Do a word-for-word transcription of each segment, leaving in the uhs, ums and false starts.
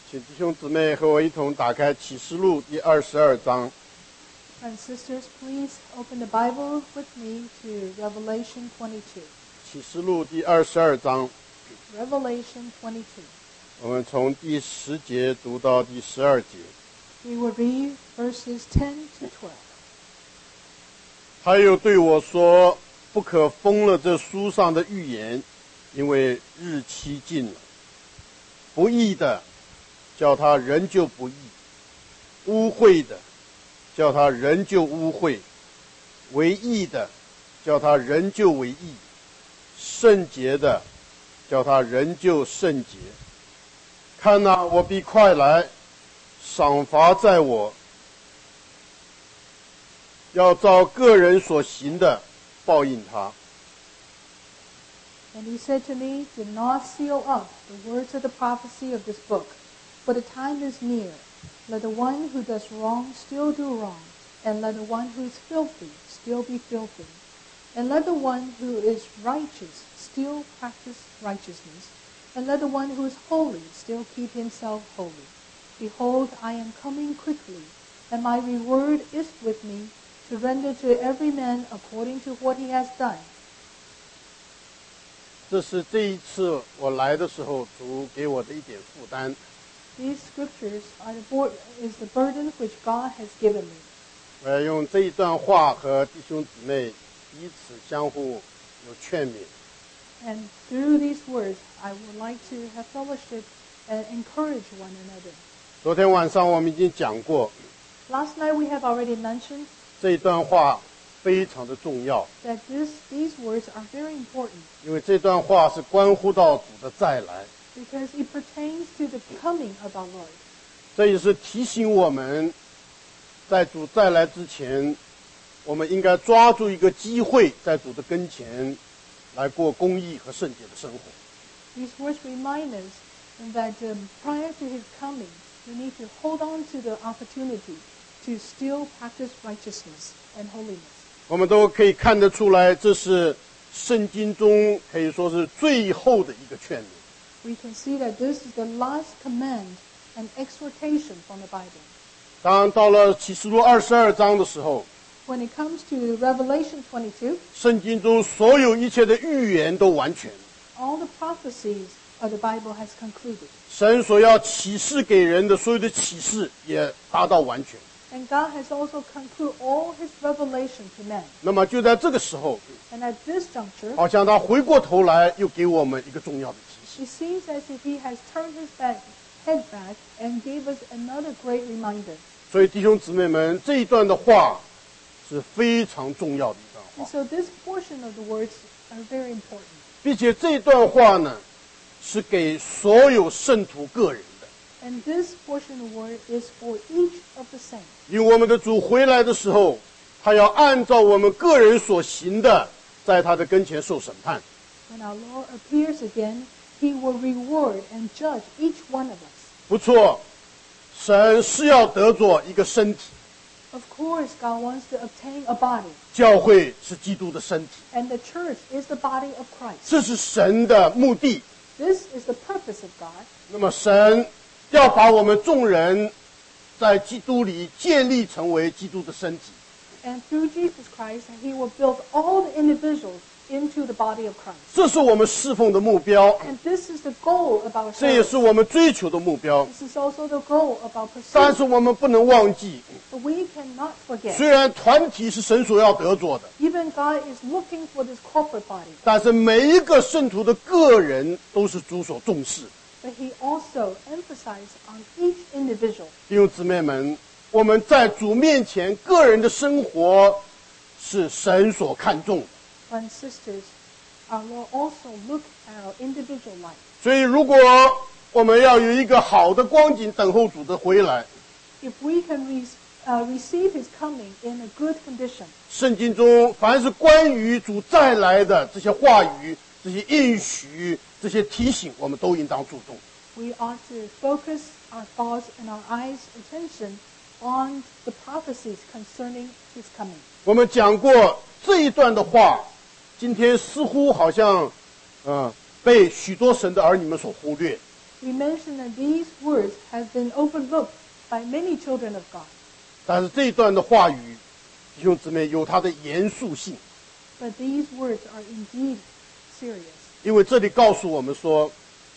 请弟兄姊妹和我一同打开启示录第二十二章。 And sisters, please open the Bible with me to Revelation twenty-two. 启示录第二十二章， Revelation twenty-two. 我们从第十节读到第十二节。 We will read verses ten to twelve. 他又对我说：“不可封了这书上的预言，因为日期近了。不义的，叫他仍旧不义；污秽的，叫他仍旧污秽；为义的，叫他仍旧为义；圣洁的，叫他仍旧圣洁。看哪，我必快来，赏罚在我，要照个人所行的报应他。” And he said to me, Do not seal up the words of the prophecy of this book, for the time is near. Let the one who does wrong still do wrong, and let the one who is filthy still be filthy, and let the one who is righteous still practice righteousness, and let the one who is holy still keep himself holy. Behold, I am coming quickly, and my reward is with me, to render to every man according to what he has done. 这是这一次我来的时候主给我的一点负担。 These scriptures are the bor- is the burden which God has given me. 我要用这一段话和弟兄姊妹彼此相互有劝勉。 And through these words, I would like to have fellowship and encourage one another. 昨天晚上我们已经讲过， Last night we have already mentioned 这一段话非常的重要， that this, these words are very important 因为这段话是关乎到主的再来， because it pertains to the coming of our Lord. 这也是提醒我们，在主再来之前，我们应该抓住一个机会，在主的跟前来过公义和圣洁的生活。 These words remind us that um, prior to his coming, we need to hold on to the opportunity to still practice righteousness and holiness. 我们都可以看得出来，这是圣经中可以说是最后的一个劝勉。 We can see that this is the last command and exhortation from the Bible. 当到了启示录二十二章的时候， When it comes to Revelation twenty-two, 圣经中所有一切的预言都完全， all the prophecies of the Bible has concluded. 神所要启示给人的所有的启示也达到完全。 And God has also concluded all his revelation to men. 那么就在这个时候， And at this juncture, 好像他回过头来又给我们一个重要的提醒。 it seems as if he has turned his back, head back and gave us another great reminder. 所以弟兄姊妹们，这一段的话是非常重要的一段 And 话， so this portion of the words are very important. 并且这一段话呢，是给所有圣徒个人的。 And this portion of the word is for each of the saints. 因为我们的主回来的时候，他要按照我们个人所行的，在他的跟前受审判。 When our Lord appears again, he will reward and judge each one of us. 不错，神是要得着一个身体， Of course, God wants to obtain a body. 教会是基督的身体， And the church is the body of Christ. 这是神的目的。 This is the purpose of God. 那么神要把我们众人在基督里建立成为基督的身体。 And through Jesus Christ, he will build all the individuals into the body of Christ. 这是我们侍奉的目标， And this is the goal of our 这也 service. 是我们追求的目标。 This is also the goal of our 但 pursuit. 是我们不能忘记， But we cannot forget. 虽然团体是神所要得着的， Even God is looking for this corporate body. 但是每一个圣徒的个人都是主所重视。 But he also emphasized on each individual. 弟兄姊妹们，我们在主面前个人的生活是神所看重的。 And sisters, our Lord also looked at our individual life. 所以如果我们要有一个好的光景等候主的回来， If we can re- uh, receive his coming in a good condition, 圣经中凡是关于主再来的这些话语、这些应许、这些提醒，我们都应当注重。 we ought to focus our thoughts and our eyes' attention on the prophecies concerning his coming. 我们讲过这一段的话，今天似乎好像，呃，被许多神的儿女们所忽略。 We mentioned that these words have been overlooked by many children of God. 但是这一段的话语，弟兄姊妹有它的严肃性， But these words are indeed serious. 因为这里告诉我们说，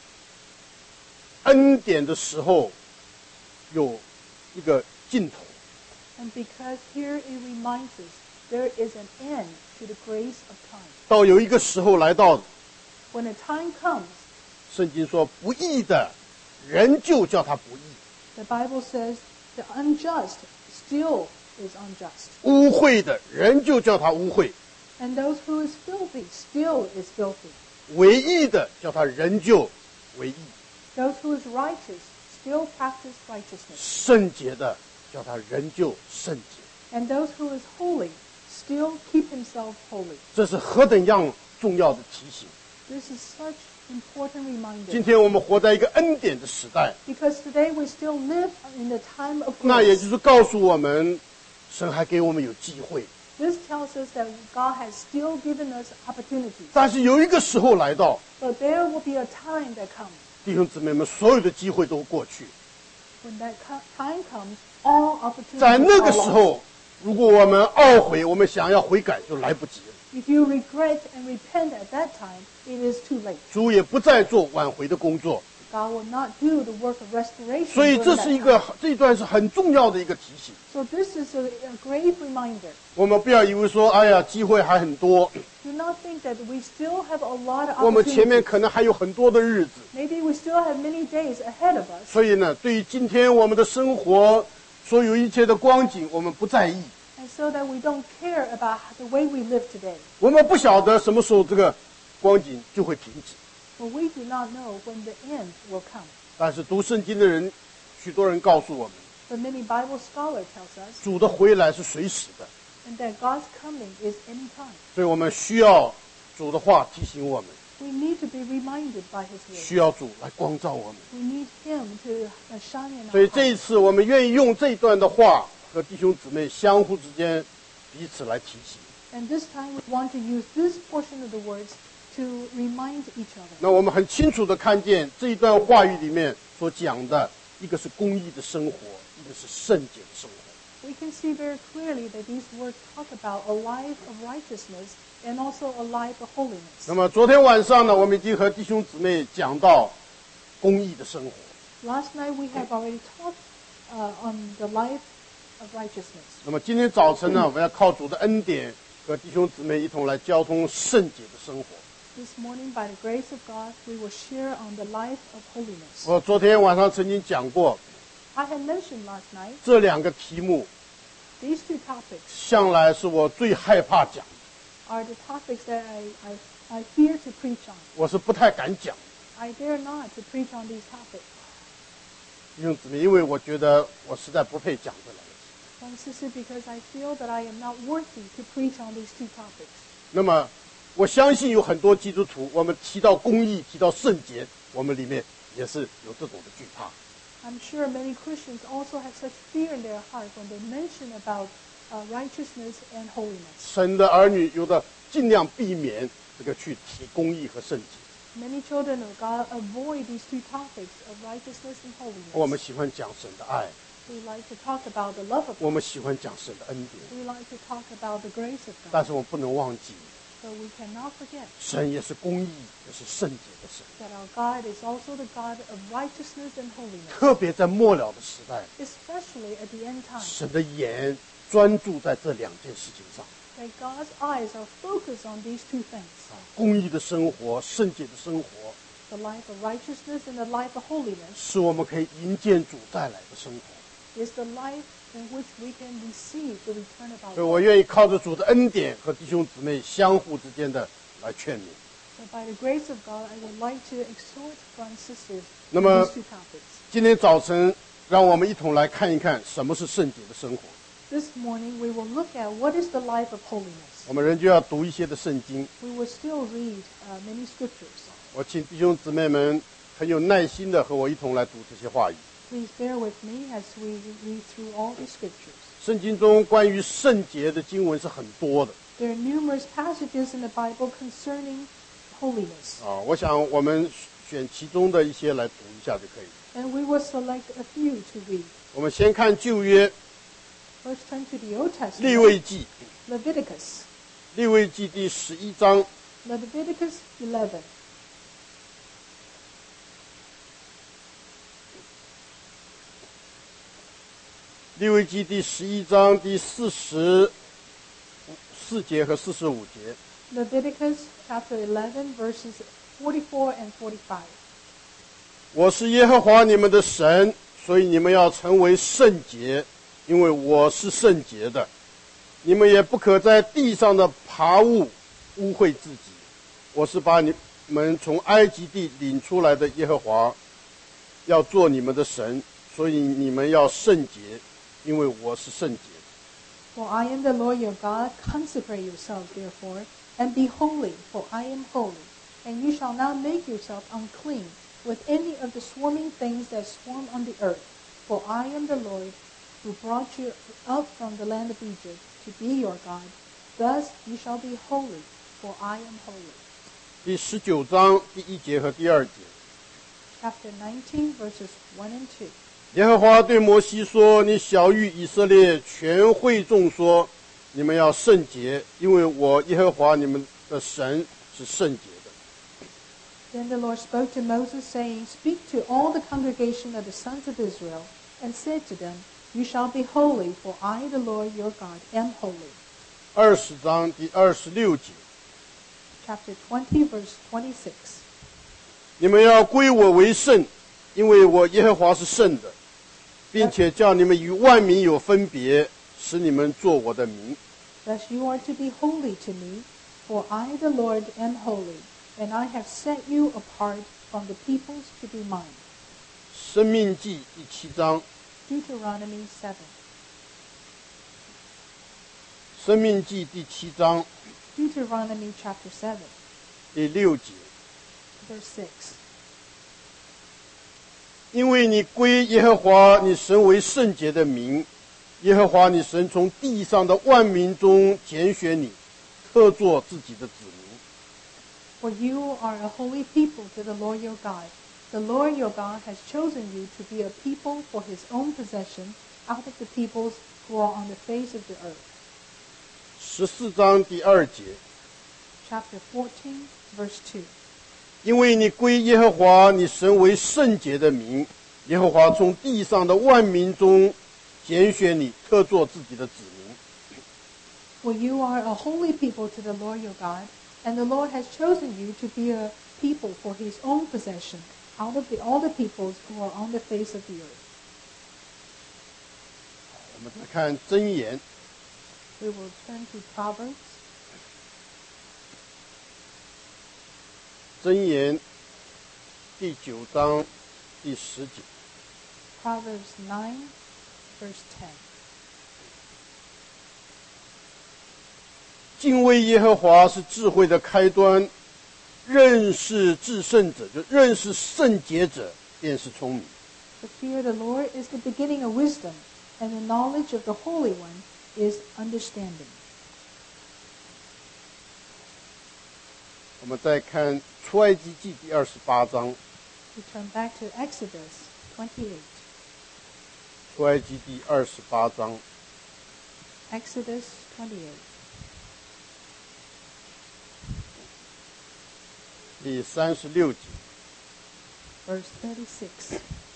恩典的时候有一个尽头。 And because here it reminds us there is an end to the grace of time. 到有一个时候来到， When a time comes, 圣经说不义的人就叫他不义， the Bible says the unjust still is unjust. 污秽的人就叫他污秽， And those who is filthy still is filthy. 为义的叫他仍旧为义， Those who is righteous still practice righteousness. 圣洁的叫他仍旧圣洁。 And those who is holy still keep himself holy. 这是何等样重要的提醒！ This is such important 今 reminder. 天我们活在一个恩典的时代， Because today we still live in the time of 那也 grace. 就是告诉我们，神还给我们有机会。 This tells us that God has still given us opportunities. 但是有一个时候来到， But there will be a time that comes. 弟兄姊妹们，所有的机会都过去。 When that co- time comes, all 在 opportunities 那个 are 时 lost. 候，如果我们懊悔，我们想要悔改，就来不及了。 If you regret and repent at that time, it is too late. 主也不再做挽回的工作， God will not do the work of restoration. 所以 during 这 that 是一 time. 个这一段是很重要的一个提醒。 So this is a, a great reminder. 我们不要以为说，哎呀，机会还很多， Do not think that we still have a lot of 我们前面 opportunities. 可能还有很多的日子。 Maybe we still have many days ahead of us. 所以呢，对于今天我们的生活所有一切的光景，我们不在意， And so that we don't care about the way we live today. 我们不晓得什么时候这个光景就会停止。 For we do not know when the end will come. 但是读圣经的人，许多人告诉我们， But many Bible scholars tells us 主的回来是随时的， and that God's coming is any time. 所以我们需要主的话提醒我们， We need to be reminded by His word. 需要主来光照我们。 We need Him to uh, shine in 所以 our 这一 hearts. 次，我们愿意用这一段的话和弟兄姊妹相互之间彼此来提醒。 And this time we want to use this portion of the words to remind each other. 那我们很清楚的看见这一段话语里面所讲的，一个是公义的生活，一个是圣洁的生活。 We can see very clearly that these words talk about a life of righteousness and also a life of holiness. 那么昨天晚上呢，我们已经和弟兄姊妹讲到公义的生活。 Last night we have already talked uh, on the life of righteousness. 那么今天早晨呢，我们要靠主的恩典，和弟兄姊妹一同来交通圣洁的生活。 This morning, by the grace of God, we will share on the life of holiness. 我昨天晚上曾经讲过， I had mentioned last night 这两个题目 these two topics 向来是我最害怕讲， are the topics that I, I, I fear to preach on. 我是不太敢讲。 I dare not to preach on these topics. 弟兄姊妹，因为我觉得我实在不配讲这两个题。 One sister, because I feel that I am not worthy to preach on these two topics. 那么我相信有很多基督徒，我们提到公义，提到圣洁，我们里面也是有这种的惧怕。 I'm sure many Christians also have such fear in their heart when they mention about uh, righteousness and holiness. 神的儿女有的尽量避免这个去提公义和圣洁。 Many children of God avoid these two topics of righteousness and 我们 holiness. 喜欢讲神的爱， We like to talk about the love of 我 God. 们喜欢讲神的恩典， We like to talk about the grace of 但 God. 是我们不能忘记， But we cannot forget 神也是公义，也是圣洁的神。 that our God is also the God of righteousness and holiness. 特别在末了的时代， Especially at the end time, 神的眼专注在这两件事情上： that God's eyes are focused on these two things. 公义的生活、圣洁的生活， The life of righteousness and the life of holiness 是我们可以迎见主再来的生活。 is the life in which we can receive the return of our 所以 Lord. 我愿意靠着主的恩典和弟兄姊妹相互之间的来劝勉。 So by the grace of God, I would like to exhort brothers and sisters 那 on 么 these two topics. 今天早晨，让我们一同来看一看什么是圣洁的生活。 This morning, we will look at what is the life of holiness. 我们仍旧要读一些的圣经。 We will still read uh, many scriptures. 我请弟兄姊妹们很有耐心的和我一同来读这些话语。 Please bear with me as we read through all the scriptures. 圣经中关于圣洁的经文是很多的 There are numerous passages in the Bible concerning holiness. 啊，我想我们选其中的一些来读一下就可以。 And we will select a few to read. 我们先看旧约 First turn to the Old 利未 Testament, 记， Leviticus. 利未记第十一章， Leviticus eleven. 利未记第十一章第四十四节和四十五节。 Leviticus chapter eleven, verses forty-four and forty-five. 我是耶和华你们的神，所以你们要成为圣洁，因为我是圣洁的。你们也不可在地上的爬物污秽自己。我是把你们从埃及地领出来的耶和华，要做你们的神，所以你们要圣洁，因为我是圣洁的。 For I am the Lord your God. Consecrate yourselves, therefore, and be holy, for I am holy. And you shall not make yourself unclean with any of the swarming things that swarm on the earth. For I am the Lord who brought you up from the land of Egypt to be your God. Thus you shall be holy, for I am holy. 第十九章第一节和第二节。 Chapter nineteen, verses one and two. 耶和华对摩西说：“你晓谕以色列全会众说，你们要圣洁，因为我耶和华你们的神是圣洁的。” Then the Lord spoke to Moses, saying, Speak to all the congregation of the sons of Israel, and said to them, You shall be holy, for I, the Lord your God, am holy. 二十章第二十六节， Chapter twenty, verse twenty-six. 你们要归我为圣，因为我耶和华是圣的，并且叫你们与万民有分别，使你们做我的民。 Thus you are to be holy to me, for I, the Lord, am holy, and I have set you apart from the peoples to be mine. 生命记第七章， Deuteronomy seven. 生命记第七章 Deuteronomy chapter seven, 第六节， verse six. 因为你归耶和华你神为圣洁的名，耶和华你神从地上的万民中拣选你，特作自己的子民。 For you are a holy people to the Lord your God. The Lord your God has chosen you to be a people for his own possession out of the peoples who are on the face of the earth. 十四章第二节， Chapter fourteen, verse two. 因为你归耶和华你神为圣洁的名，耶和华从地上的万民中拣选你，特作自己的子民。 For you are a holy people to the Lord your God, and the Lord has chosen you to be a people for his own possession out of the, all the peoples who are on the face of the earth. 我们再看箴言， We will turn to Proverbs, 箴言第九章第十节。 Proverbs nine, verse ten. 敬畏耶和华是智慧的开端，认识至圣者，就认识圣洁者，便是聪明。 The fear of the Lord is the beginning of wisdom, and the knowledge of the Holy One is understanding. 我们再看出埃及记第二十八章， We turn back to Exodus twenty-eight. 出埃及第二十八章 Exodus twenty-eight, 第三十六节， verse thirty-six.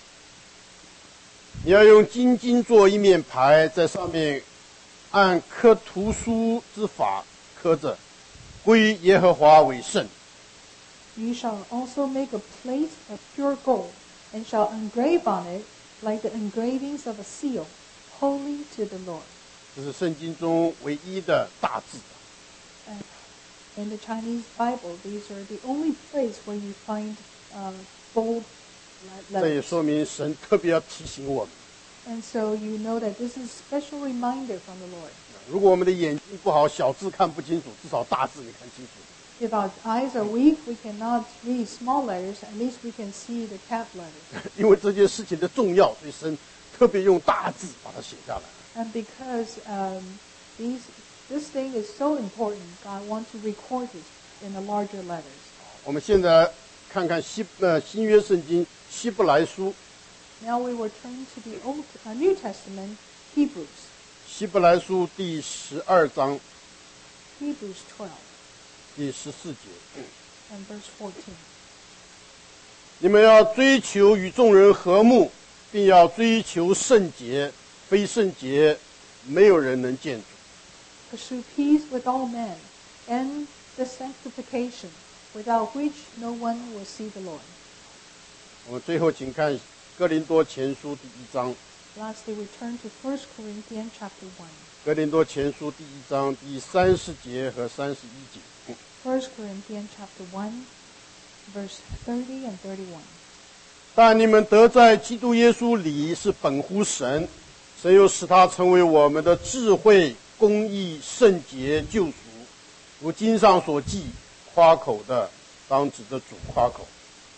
你要用金金做一面牌，在上面按刻图书之法刻着，归耶和华为圣。 You shall also make a plate of pure gold, and shall engrave on it like the engravings of a seal, holy to the Lord. 这是圣经中唯一的大字。 And in the Chinese Bible, these are the only place where you find uh, bold 这也 letters. 说明神特别要提醒我们， And so you know that this is a special reminder from the Lord. 如果我们的眼睛不好，小字看不清楚，至少大字你看清楚。 If our eyes are weak, we cannot read small letters. At least we can see the cap letters. 因为这件事情的重要，所以神特别用大字把它写下来。 And because um, these, this thing is so important, God wants to record it in the larger letters. 我们现在看看新呃新约圣经希伯来书， Now we will turn to the Old uh, New Testament, Hebrews, 希伯来书第十二章 Hebrews twelve 第十四节。 and verse fourteen. 你们要追求与众人和睦，并要追求圣洁，非圣洁，没有人能见主。 Pursue peace with all men, and the sanctification, without which no one will see the Lord. 我们最后请看哥林多前书第一章， Lastly, we turn to First Corinthians chapter one. 哥林多前书第一章第三十节和三十一节。 First Corinthians chapter one, verse thirty and thirty-one. 但你们得在基督耶稣里是本乎神，神又使他成为我们的智慧、公义、圣洁、救赎。如经上所记，夸口的当指着主夸口。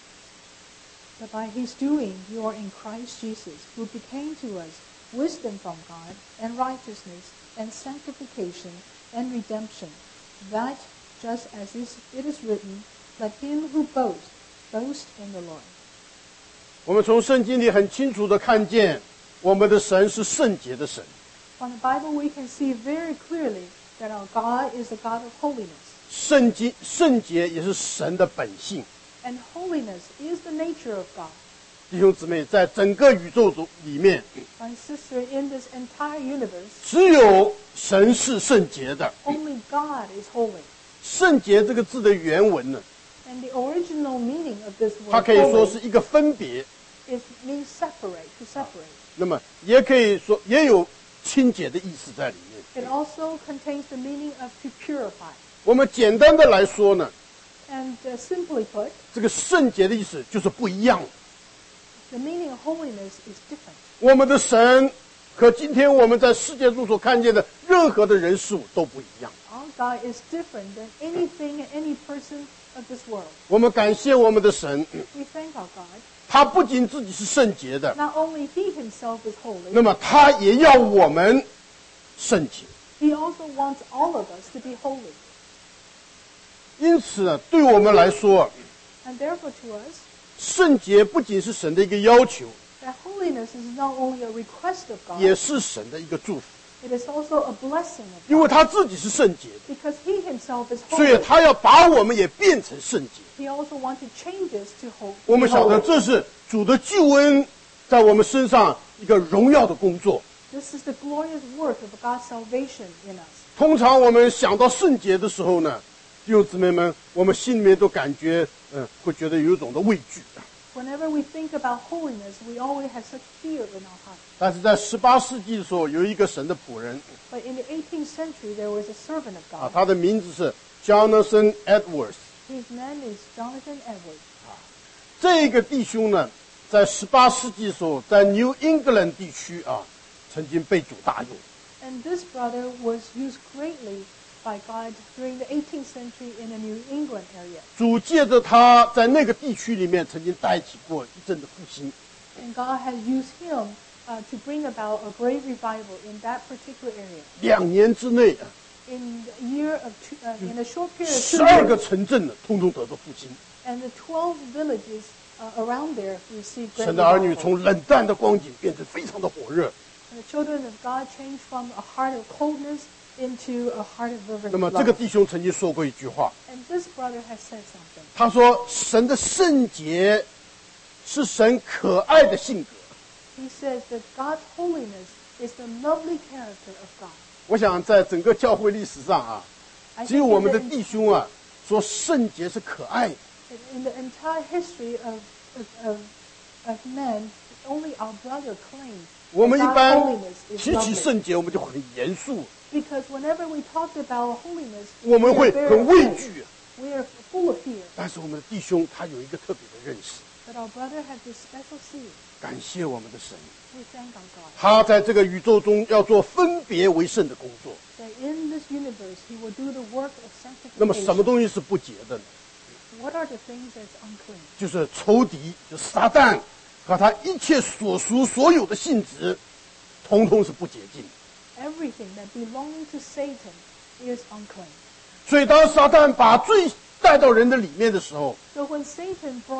But by his doing you are in Christ Jesus, who became to us wisdom from God, and righteousness, and sanctification, and redemption, that, just as it is written, let him who boasts, boast in the Lord. 我们从圣经里很清楚地看见，我们的神是圣洁的神。 From the Bible we can see very clearly that our God is a God of holiness. 圣洁圣洁也是神的本性。 And holiness is the nature of God. 弟兄姊妹，在整个宇宙中里面， My sister, in this entire universe, 只有神是圣洁的。 only God is holy. 圣洁这个字的原文呢， And the original meaning of this 它 word 可以说 holy 是一个分别， is means separate, to separate. 那么也可以说也有清洁的意思在里面。 It also contains the meaning of to purify. 我们简单的来说呢， And uh, simply put, 这个圣洁的意思就是不一样。 the meaning of holiness is different. 我们的神和今天我们在世界中所看见的任何的人事物都不一样。 Our God is different than anything and any person of this world. 我们感谢我们的神， We thank our God. 他不仅自己是圣洁的， Not only He Himself is holy, 那么他也要我们圣洁。 He also wants all of us to be holy. 因此呢，对我们来说， And therefore to us, 圣洁不仅是神的一个要求， that holiness is not only a request of God, 也是神的一个祝福。 it is also a blessing of 因为 God. 他自己是圣洁的， Because He Himself is 所以 holy, 他要把我们也变成圣洁。 He also wants to change us to holy. 我们晓得这是主的救恩在我们身上一个荣耀的工作。 This is the glorious work of God's salvation in us. 通常我们想到圣洁的时候呢，弟兄姊妹们，我们心里面都感觉，嗯，会觉得有一种的畏惧。 Whenever we think about holiness, we always have such fear in our heart. 但是在十八世纪的时候，有一个神的仆人 But in the eighteenth century, there was a servant of 啊， God. 他的名字是 Jonathan Edwards。 His name is Jonathan Edwards. 这个弟兄呢，在十八世纪的时候，在 New England 地区啊，曾经被主大用。 And this brother was used greatly by God during the eighteenth century in the New England area. 主借着他在那个地区里面曾经带起过一阵的复兴。 And God has used him uh, to bring about a great revival in that particular area. 两年之内啊， In a year of two, uh, in a short period of 十 two 二个 years, 城镇呢，通通得到复兴。 and the twelve villages uh, around there received great 神的儿女 revival. 从冷淡的光景变成非常的火热。 And the children of God changed from a heart of coldness into a heart of fervent 那么这个 love. 弟兄曾经说过一句话， And this brother has said something. 他说：“神的圣洁是神可爱的性格。” He says that God's holiness is the lovely character of God. 我想在整个教会历史上啊， I 只有 think 我 in 们的 the, 弟兄啊说圣洁是可爱的。 in the entire history of, of, of, of men, only our brother claimed 我们 that 一 God's 般 holiness is 提起 lovely. 圣洁，我们就很严肃， Because whenever we talk about holiness, 我们 we 会 are 很 very 畏 afraid. 惧。 We are full of fear. 但是我们的弟兄他有一个特别的认识， But our brother has this special seed. 感谢我们的神， We thank our God 他在这个宇宙中要做分别为圣的工作。 that in this universe He will do the work of 那么什么 sanctification. 东西是不洁的呢？ What are the things that's unclean? 就是仇敌，就是撒旦和他一切所属所有的性质，统统是不洁净的。 Everything that belongs to Satan is unclean. 所以当撒旦把罪带到人的里面的时候， So when Satan brought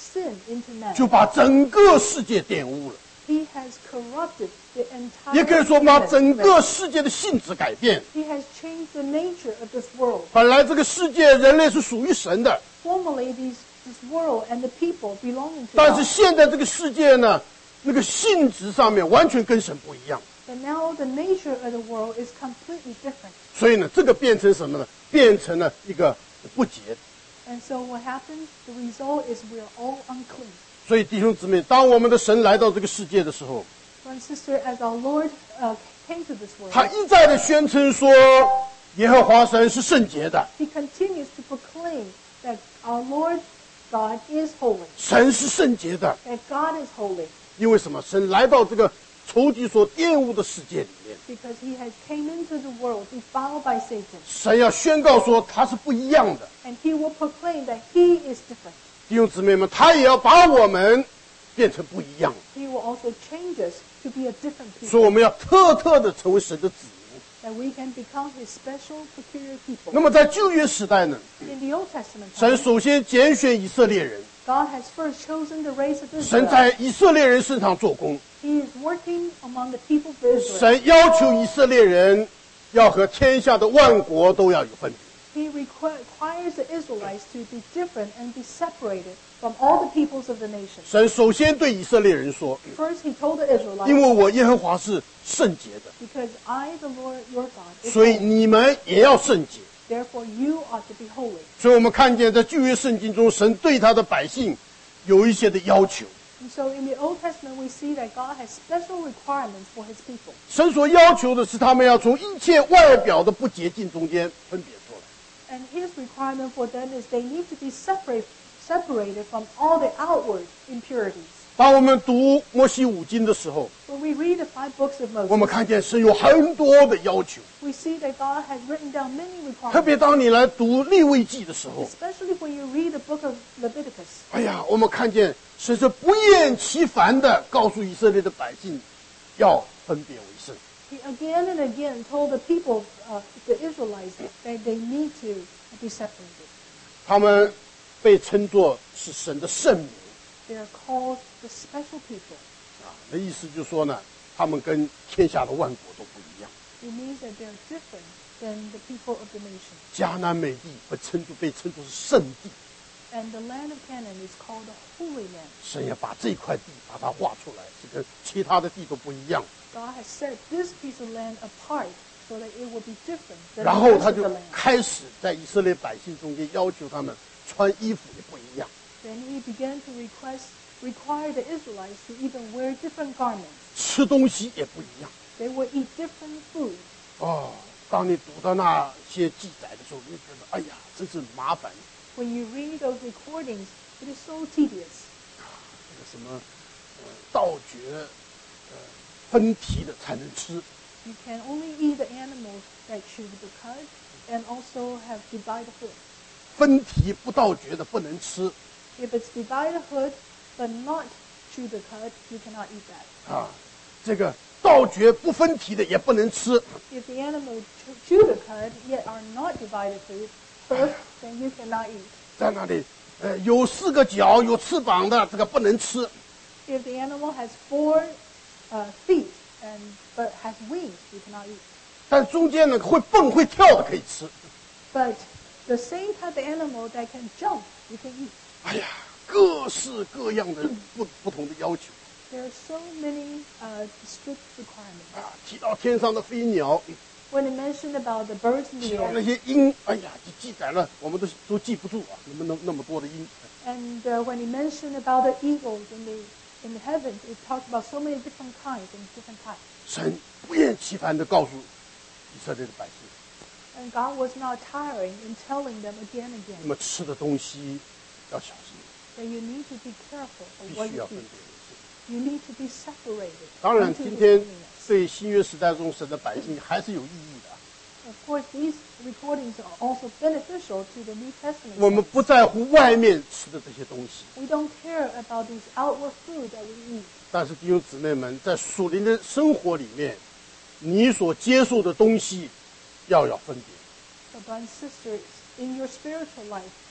sin into man, 就把整个世界玷污了， he has corrupted the entire 也可以说把 human 整个 race. 世界的性质改变。 He has changed the nature of this world. 本来这个世界人类是属于神的， Formerly, these, this world and the people belonging to 但是 God. 现在这个世界呢，那个性质上面完全跟神不一样。 But now the nature of the world is completely different. 所以呢，这个变成什么呢？变成了一个不洁。 And so what happens? The result is we are all unclean. 所以弟兄姊妹，当我们的神来到这个世界的时候， Brother and sister, as our Lord uh, came to this world, 他一再的宣称说，耶和华神是圣洁的， he continues to proclaim that our Lord God is holy, 神是圣洁的。 that God is holy, 因为什么？神来到这个仇敌所玷污的世界里面， because he has came into the world defiled by Satan, 神要宣告说他是不一样的。 and he will proclaim that he is different. 弟兄姊妹们，他也要把我们变成不一样， He will also change us to be a different 所以 people, 我们要特特的成为神的子民。 that we can become his special, peculiar 那 people. 么在旧约时代呢， In the Old Testament 神 time, 首先拣选以色列人， God has first chosen the race of 神 Israel. 在以色列人身上做工， He is working among the people of Israel. 神要求以色列人要和天下的万国都要有分别。 He requ- requires the Israelites to be different and be separated from all the peoples of the nation. 神首先对以色列人说 First, he told the：“ Israelites, 因为我耶和华是圣洁的， because I, the Lord your God, is 所以 holy, 你们也要圣洁。” therefore you ought to be holy. 所以我们看见在旧约圣经中，神对他的百姓有一些的要求。 And so in the Old Testament, we see that God has special requirements for his people. 神所要求的是他们要从一切外表的不洁净中间分别出来。 And his requirement for them is they need to be separate, separated from all the outward impurities. 当我们读摩西五经的时候， When we read the five books of 我们 Moses, 看见神有很多的要求， we see that God has written down many 特别 requirements, 当你来读利未记的时候， especially when you read the book of Leviticus. 哎呀，我们看见神是不厌其烦的告诉以色列的百姓，要分别为圣。 He again and again told the people, uh, the Israelites, that they need to be separated. 他们被称作是神的圣民 They are called the special people. 啊，那意思就是说呢，他们跟天下的万国都不一样。 It means that they're different than the people of the nation. 迦南美地被称作被称作是圣地， And the land of Canaan is called the Holy Land. 神也把这块地把它画出来，是跟其他的地都不一样。 God has set this piece of land apart so that it will be different than 然 the 后 rest 他 of 就 the land. 开始在以色列百姓中间要求他们穿衣服也不一样， Then he began to request, require the Israelites to even wear different garments. 吃东西也不一样。 They will eat different food. 哦，当你读到那些记载的时候，你就觉得哎呀，真是麻烦。 When you read those recordings, it is so tedious. 这个什么，呃，倒嚼，呃，分蹄的才能吃。 You can only eat the animals that chew the cud and also have divided hood. 分蹄不倒嚼的不能吃 If it's divided hood but not chew the cud, you cannot eat that. 啊，这个倒嚼不分蹄的也不能吃。 If the animal chew, chew the cud yet are not divided food, hood, then you cannot eat. 在那里，呃，有四个脚有翅膀的这个不能吃。 If the animal has four uh, feet and but has wings, you cannot eat. 但中间呢会蹦会跳的可以吃。 But the same type of animal that can jump, you can eat. 哎呀，各式各样的不不同的要求 There are so many uh, strict requirements. 啊！提到天上的飞鸟， When it mentioned about the birds in 提 the 到那 air, 些鹰，哎呀，就记载了，我们都都记不住啊，那么那那么多的鹰。 and uh, when it mentioned about the eagles in the in the heavens, it talks about so many different kinds and different types. 神不厌其烦地告诉以色列的百姓， And God was not tiring in telling them again and 那 again 么吃的东西要小心， that you need to be careful 必 of what 须 you 要分 eat. 别为圣。 You need to be separated 当然， unto 今 the 天 holiness. 对新约时代中神的百姓还是有意义的。 Of course, these recordings are also beneficial to the New Testament. 我们 saints. 不在乎外面吃的这些东西， We don't care about these outward food that we eat. 但是弟兄姊妹们，在属灵的生活里面，你所接受的东西要要分别。 But brothers and sisters, in your spiritual life,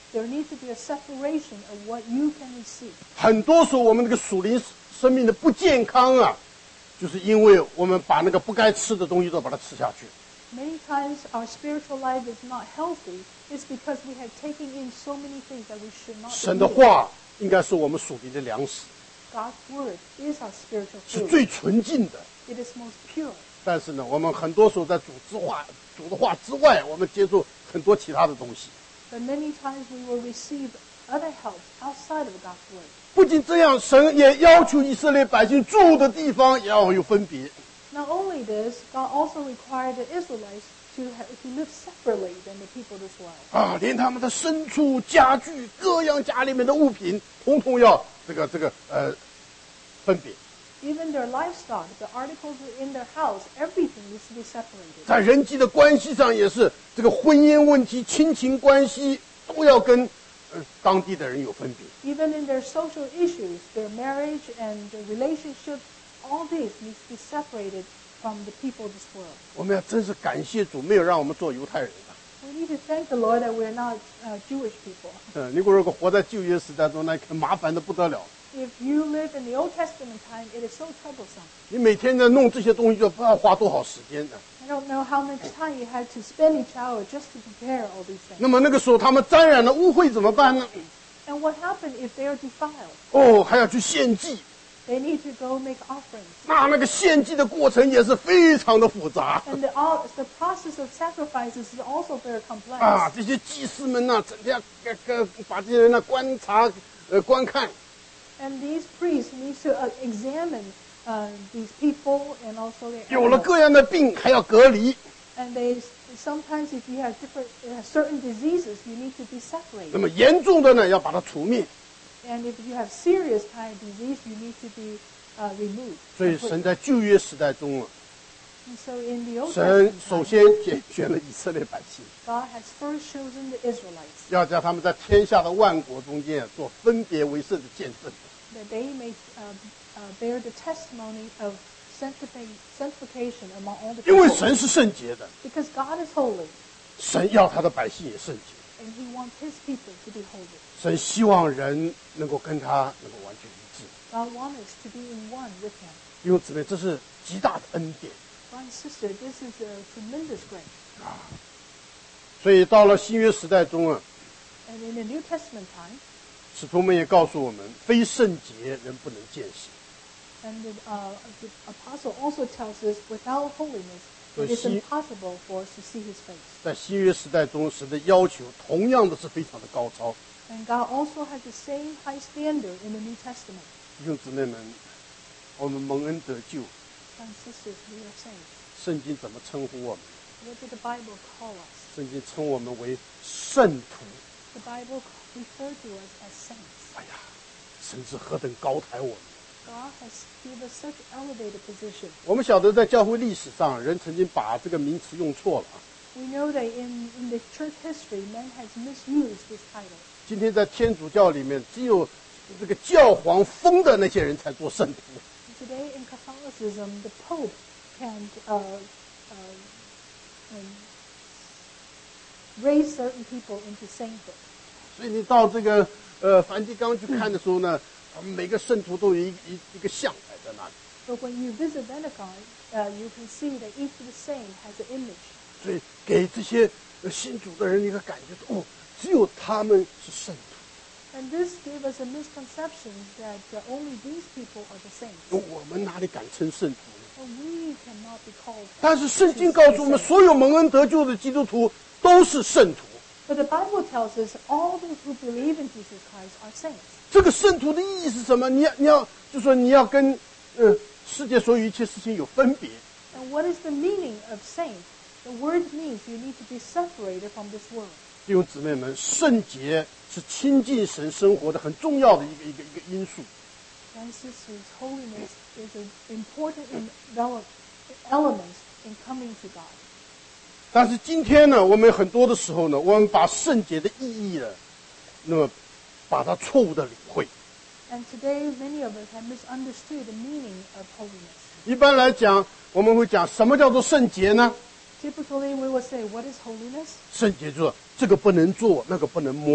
There needs to be a separation of what you can receive. 很多时候我们这个属灵生命的不健康啊，就是因为我们把那个不该吃的东西都把它吃下去。 Many times our spiritual life is not healthy. It's because we have taken in so many things that we should not 神的 be eating. 话应该是我们属灵的粮食， God's word is our spiritual 是 food. 最纯净的。 It is most pure. 但是呢，我们很多时候在主之话、主的话之外，我们接触很多其他的东西。 But many times we will receive other help outside of God's word. 不仅这样，神也要求以色列百姓住的地方也要有分别。 Not only this, God also required the Israelites to, have, to live separately than the people of this world. 啊，连他们的牲畜、家具、各样家里面的物品，统统要这个这个呃分别。 Even their livestock, the articles in their house, everything needs to be separated. 在人际的关系上也是，这个婚姻问题、亲情关系都要跟呃当地的人有分别。 Even in their social issues, their marriage and their relationships, all these needs to be separated from the people of this world. 我们要真是感谢主，没有让我们做犹太人啊。 We need to thank the Lord that we're not uh, Jewish people. 嗯，你如果活在旧约时代中，那麻烦的不得了。 If you live in the Old Testament time, it is so troublesome. 你每天在弄这些东西，就不知道花多少时间呢。 I don't know how much time you had to spend each hour just to prepare all these things. 那么那个时候他们沾染了污秽怎么办呢？ And what happened if they are defiled? 哦，还要去献祭， They need to go make offerings. 那那个献祭的过程也是非常的复杂 And the, all, the process of sacrifices is also very complex. 啊！这些祭司们呢，整天要呃呃把这些人呢观察、呃观看。 And these priests need to uh, examine uh, these people and also their 有了 animals. 各样的病，还要隔离。 And they sometimes, if you have different uh, certain diseases, you need to be 那 separated. 么严重的呢，要把它除灭。 And if you have serious kind of disease, you need to be uh, removed. 所以 completely. 神在旧约时代中啊， And so in the Old 神 Testament 首 time, 先拣选了以色列百姓， God has first chosen the Israelites 要叫他们在天下的万国中间做分别为圣的见证。 that they may uh, uh, bear the testimony of sanctifi- sanctification among all the 因为 people. 神是圣洁的， Because God is holy, 神要他的百姓也圣洁， and He wants His people to be holy. 神希望人能够跟他能够完全一致。 God wants us to be in one with Him. 弟兄姊妹，这是极大的恩典。 Brother and sister, this is a tremendous grace. 所以到了新约时代中啊， And in the New Testament time, 使徒们也告诉我们，非圣洁人不能见神。 and the, uh, the apostle also tells us, without holiness, it is So she- impossible for us to see His face. 在新约时代中，神的要求同样的是非常的高超。 And God also has the same high standard in the New Testament. 弟兄姊妹们，我们蒙恩得救， Brothers and sisters, we are saved. 圣经怎么称呼我们？ What did the Bible call us? 圣经称我们为圣徒。 The Bible referred to us as saints. 哎呀，神是何等高抬我们！ God has given us such elevated position. 我们晓得，在教会历史上，人曾经把这个名词用错了啊。 We know that in, in the church history, man has misused this title. 今天在天主教里面，只有这个教皇封的那些人才做圣徒。 Today in Catholicism, the Pope can uh, uh, um, raise certain people into sainthood. 所以你到这个呃梵蒂冈去看的时候呢，他们每个圣徒都有一一一个像摆在那里。 But when you visit Vatican, uh, you can see that each of the saint has an image. 所以给这些呃信主的人一个感觉，哦，只有他们是圣徒， And this gave us a misconception that uh, only these people are the saints. 我们哪里敢称圣徒呢？ And we cannot be called. 但是圣经告诉我们，所有蒙恩得救的基督徒都是圣徒。 But the Bible tells us all those who believe in Jesus Christ are saints. 这个圣徒的意义是什么？你要你要就说你要跟呃世界所有一切事情有分别。 And what is the meaning of saint? The word means you need to be separated from this world. 弟兄姊妹们，圣洁是亲近神生活的很重要的一个一个一个因素。 And sisters, holiness is an important envelop- element in coming to God. 但是今天呢，我们很多的时候呢，我们把圣洁的意义呢，那么把它错误的领会。 And today, many of us have misunderstood the meaning of holiness. 一般来讲，我们会讲什么叫做圣洁呢？ Typically, we will say, what is holiness? 圣洁就是这个不能做，那个不能摸，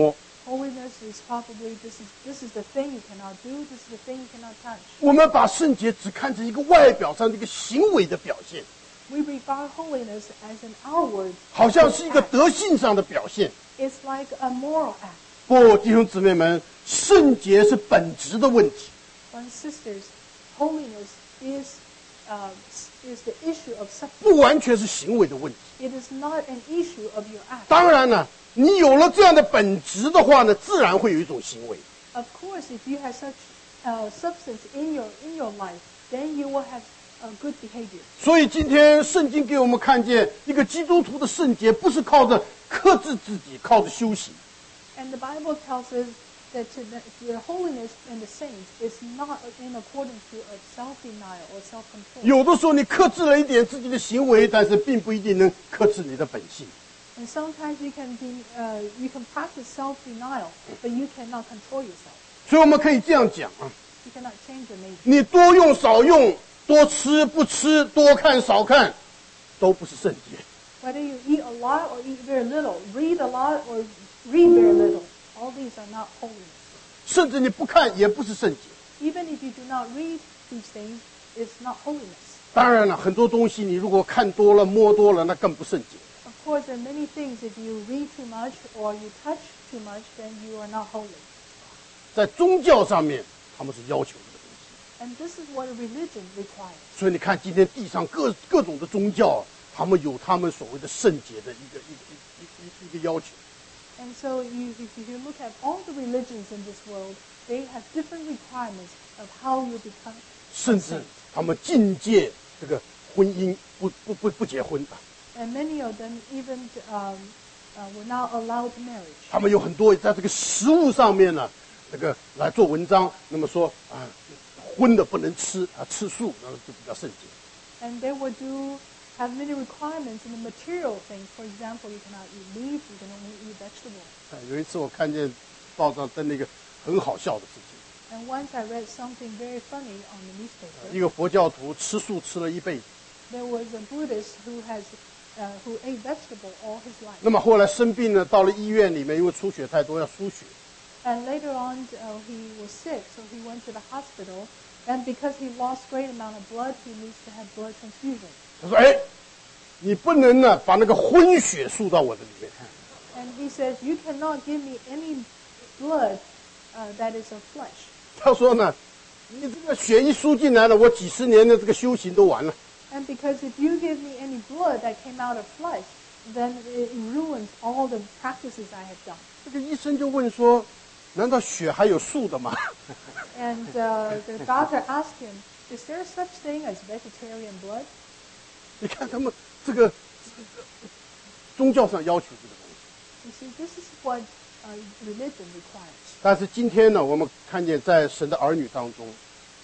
Holiness is probably this is this is the thing you cannot do, this is the thing you cannot touch. 我们把圣洁只看成一个外表上的一个行为的表现， We regard holiness as an outward, 好像是一个德性上的表现。 it's like a moral act. 不，弟兄姊妹们，圣洁是本质的问题。 But sisters, holiness is uh, is the issue of substance. 不完全是行为的问题。 It is not an issue of your act. 当然了，你有了这样的本质的话呢，自然会有一种行为。 Of course, if you have such uh, substance in your in your life, then you will have a good behavior. 所以今天圣经给我们看见，一个基督徒的圣洁不是靠着克制自己，靠着修行。 And the Bible tells us that to the, the holiness in the saints is not in accordance to a self-denial or self-control. 有的时候你克制了一点自己的行为，但是并不一定能克制你的本性。 And sometimes you can be, uh, you can practice self-denial, but you cannot control yourself. 所以我们可以这样讲啊， You cannot change your nature. 你多用少用，多吃不吃，多看少看，都不是圣洁。 Whether you eat a lot or eat very little, read a lot or read very little, all these are not holiness. 甚至你不看也不是圣洁。 Even if you do not read these things, it's not holiness. 当然了，很多东西你如果看多了、摸多了，那更不圣洁。 Of course, there are many things, if you read too much or you touch too much, then you are not holy. 在宗教上面，他们是要求这个东西。 And this is what a religion requires. 所以你看，今天地上各各种的宗教，他们有他们所谓的圣洁的一个一个一一一一个要求。 And so you, if you look at all the religions in this world, they have different requirements of how you become a 甚至 saint. 他们禁戒这个婚姻不不不不结婚的， And many of them even um, uh, were not allowed marriage. 他们有很多在这个食物上面呢，这个来做文章。那么说啊，荤的不能吃啊，吃素那就比较圣洁。 And they would do have many requirements in the material things. For example, you cannot eat meat, you can only eat vegetables. 啊有一次我看见报上登了一个很好笑的事情， And once I read something very funny on the newspaper. 一个佛教徒吃素吃了一辈子， There was a Buddhist who has uh, who ate vegetable all his life. 那么后来生病呢，到了医院里面，因为出血太多要输血， And later on, uh, he was sick, so he went to the hospital. And because he lost great amount of blood, he needs to have blood transfusion. 他说：“哎，你不能呢把那个荤血输到我的里面。” And he says, you cannot give me any blood uh, that is of flesh. 他说呢，你这个血一输进来了，我几十年的这个修行都完了。 And because if you give me any blood that came out of flesh, then it ruins all the practices I have done. 这个医生就问说：“难道血还有素的吗 And uh, the doctor asked him, is there such thing as vegetarian blood?？” 你看他们这个宗教上要求这个东西， You see, this is what uh, religion requires. 但是今天呢，我们看见在神的儿女当中，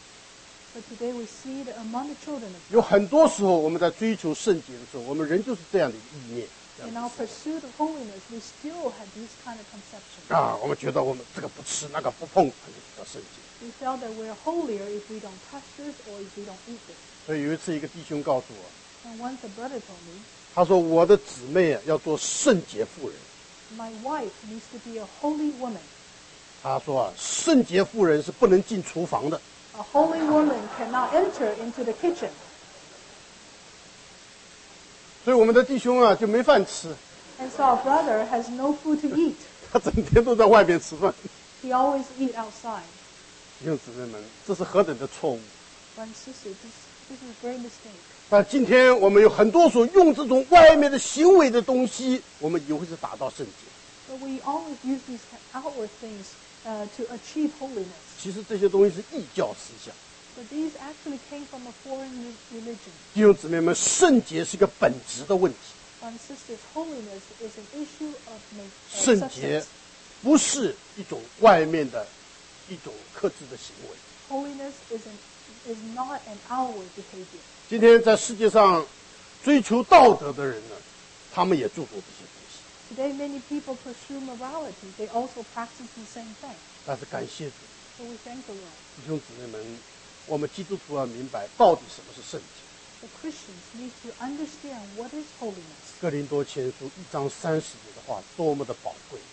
But today we see that among the children of 有很多时候我们在追求圣洁的时候，我们人就是这样的一个意念。这 in 样 our pursuit of holiness, we still have these kind of conceptions. 啊，我们觉得我们这个不吃那个不碰，那就叫圣洁。 We felt that we're holier if we don't touch this or if we don't eat this. 所以有一次一个弟兄告诉我， And once a brother told me, 他说我的姊妹啊要做圣洁妇人。 my wife needs to be a holy woman. 他说啊，圣洁妇人是不能进厨房的。 A holy woman cannot enter into the kitchen. 所以我们的弟兄啊就没饭吃， And so our brother has no food to eat. 他整天都在外面吃饭。 He always eat outside. 弟兄姊妹们，这是何等的错误！ But sister, this, this is a great mistake. 但今天我们有很多所用这种外面的行为的东西，我们以为是达到圣洁。 But we always use these outward things uh, to achieve holiness. 其实这些东西是异教思想。 But these actually came from a foreign re- religion. 弟兄姊妹们，圣洁是个本质的问题， And sisters, holiness is an issue of, ma- of 圣洁 substance. 不是一种外面的一种克制的行为。 Holiness is, an, is not an outward behavior. 今天在世界上追求道德的人呢，他们也注重这些东西。 Today, many people pursue morality. They also practice the same thing. 但是感谢主， So we thank the Lord. 弟兄姊妹们，我们基督徒要明白到底什么是圣洁。 The Christians need to understand what is holiness. 哥林多前书一章三十节的话多么的宝贵。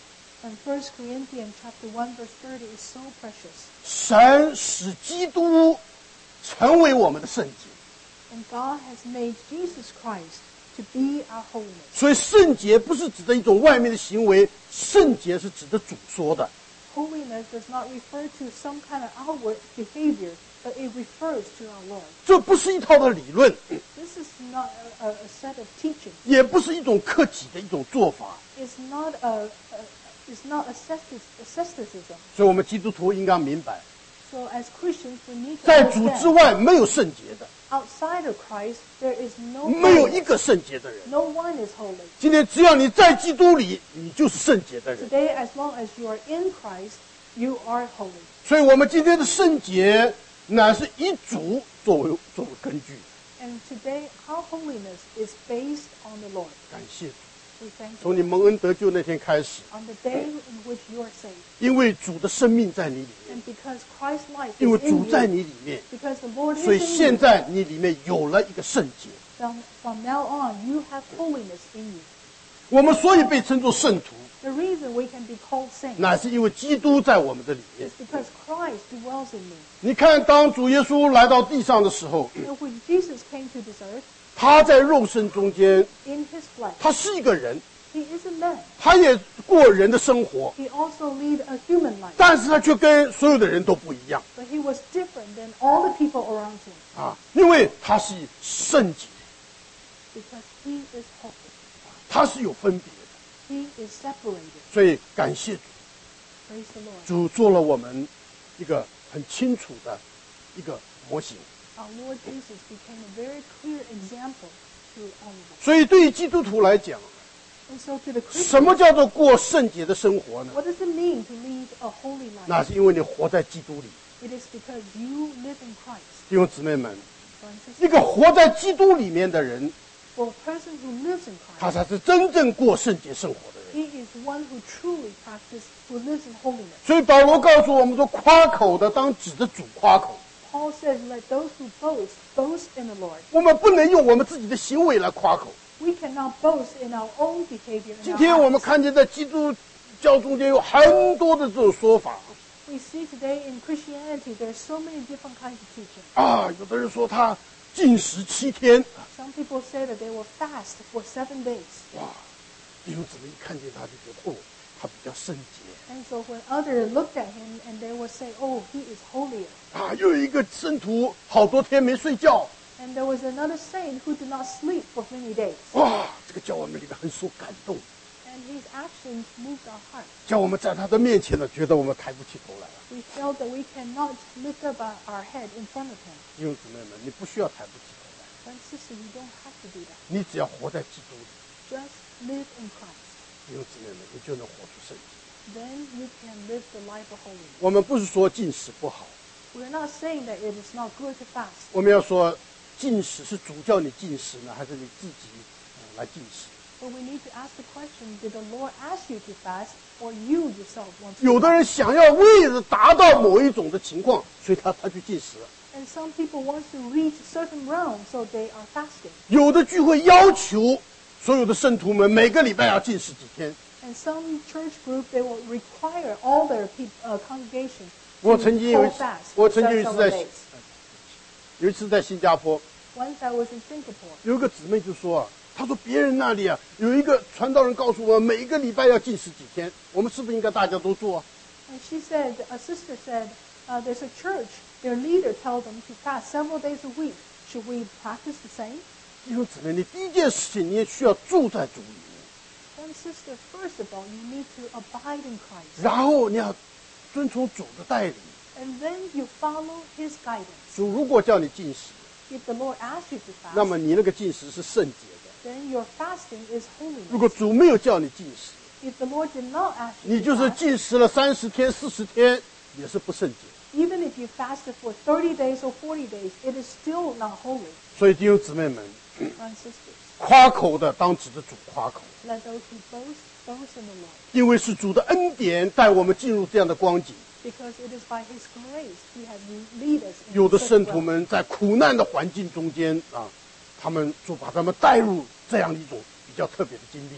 And First Corinthians chapter one verse thirty is so precious. 神使基督成为我们的圣洁， And God has made Jesus Christ to be our holiness. 所以圣洁不是指的一种外面的行为，圣洁是指的主说的。 Holiness does not refer to some kind of outward behavior, but it refers to our Lord. 这不是一套的理论， This is not a, a, a set of teaching. 也不是一种克己的一种做法。 It's not a, a it's not ascetic, asceticism. 所以我们基督徒应该明白， So as Christians, we need to 在主之 understand 外没有圣洁的， outside of Christ there is no 没有一 holiness. 个圣洁的人。 No one is holy. 今天只要你在基督里，你就是圣洁的人。 Today, as long as you are in Christ, you are holy. 所以我们今天的圣洁乃是以主作为作为根据。 And today, our holiness is based on the Lord. 感谢主， We thank 从 you. 你蒙恩得救那天开始， On the day in which you are saved, 因为主的生命在你里面， and because Christ's life 因为 is 主 in 在 you, 你里面， because the Lord is 所以 in 现 you, 在你里面有了一个圣洁。 from, from now on, you have holiness in you. 我们所以被称作圣徒， The reason we can be called saints 乃是因为基督在我们的里面 is。because Christ dwells in me. 你看，当主耶稣来到地上的时候， And when Jesus came to this earth, 他在肉身中间， in his flesh, 他是一个人， he is a man. 他也过人的生活， He also lead a human life, 但是他却跟所有的人都不一样 but he was different than all the people around him 啊，因为他是圣洁， because he is holy. 他是有分别的， He is separated. 所以感谢主， Praise the Lord. 主做了我们一个很清楚的一个模型。 Our Lord Jesus became a very clear example to all of us. 所以对于基督徒来讲， And so to the 什么 Christians, 叫做过圣洁的生活呢？ what does it mean to lead a holy 那 life? 是因为你活在基督里。 It is because you live in Christ. 弟兄姊妹们， Brothers and 一 sisters, 个活在基督里面的人， for a person who lives in 他 Christ, 才是真正过圣洁生活的人。 he is one who truly practices, who lives in holiness. 所以保罗告诉我们说，夸口的当指着主夸口。 Paul says, let those who boast, boast in the Lord. 我们不能用我们自己的行为来夸口。 We cannot boast in our own behavior. 今 In 天 our 我们 lives. 看见在基督教中间有很多的这种说法 We see today in Christianity, there's so many different kinds of teaching. 啊，有的人说他禁食七天， Some people say that they will fast for seven days. 哇，弟兄姊妹一看见他就觉得哦，他比较圣洁 And so when others looked at him and they will say, oh, he is holier. 啊。又有一个圣徒好多天没睡觉， And there was another saint who did not sleep for many days. 哇，这个叫我们里面很受感动， And his actions moved our hearts. 叫我们在他的面前呢，觉得我们抬不起头来了。 We felt that we cannot lift up our, our head in front of him. 弟兄姊妹们，你不需要抬不起头来， But sister, you don't have to do that. 你只要活在基督里， Just live in Christ. 弟兄姊妹们，你就能活出圣洁。 Then you can live the life of holiness. 我们不是说禁食不好， We're not saying that it is not good to fast. 我们要说禁食是主叫你禁食呢，还是你自己、呃、来禁食？ But we need to ask the question, did the Lord ask you to fast or you yourself want to 有的人 fast? 想要为了达到某一种的情况，所以他他去禁食了。 And some people want to reach certain realms, so they are fasting. 有的聚会要求所有的圣徒们每个礼拜要禁食几天。 And some church group, they will require all their peop, uh, congregation 我 to 曾经有一 hold 次 fast 我 for 曾经有一次 several 在 days. 有一次在新加坡， Once I was in Singapore, 有一个姊妹就说啊，她说别人那里啊有一个传道人告诉我，每一个礼拜要禁食几天，我们是不是应该大家都做啊？ and she said, a sister said, uh, there's a church, their leader tells them to fast several days a week. Should we practice the same? 弟兄姊妹，你第一件事情你也需要住在主里面。 Then sister, first of all, you need to abide in Christ. 然后你要遵从主的带领。 And then you follow his guidance. 主如果叫你禁食， If the Lord asks you to 那 fast, 么你那个禁食是圣洁的； then your fasting is 如果 holiness. 主没有叫你禁食， If the Lord did not ask 你 you 就 to 是 fast, 禁食了三十天、四十天，也是不圣洁。 even if you fasted for thirty days or forty days, it is still not holy. 所以弟兄姊妹们， Brothers and sisters, 夸口的当指着主夸口， let those who boast, boast in the Lord. 因为是主的恩典带我们进入这样的光景。 Because it is by his grace he has lead us 有 in 的 such 圣徒 realm. 们在苦难的环境中间啊，他们就把他们带入这样一种比较特别的经历。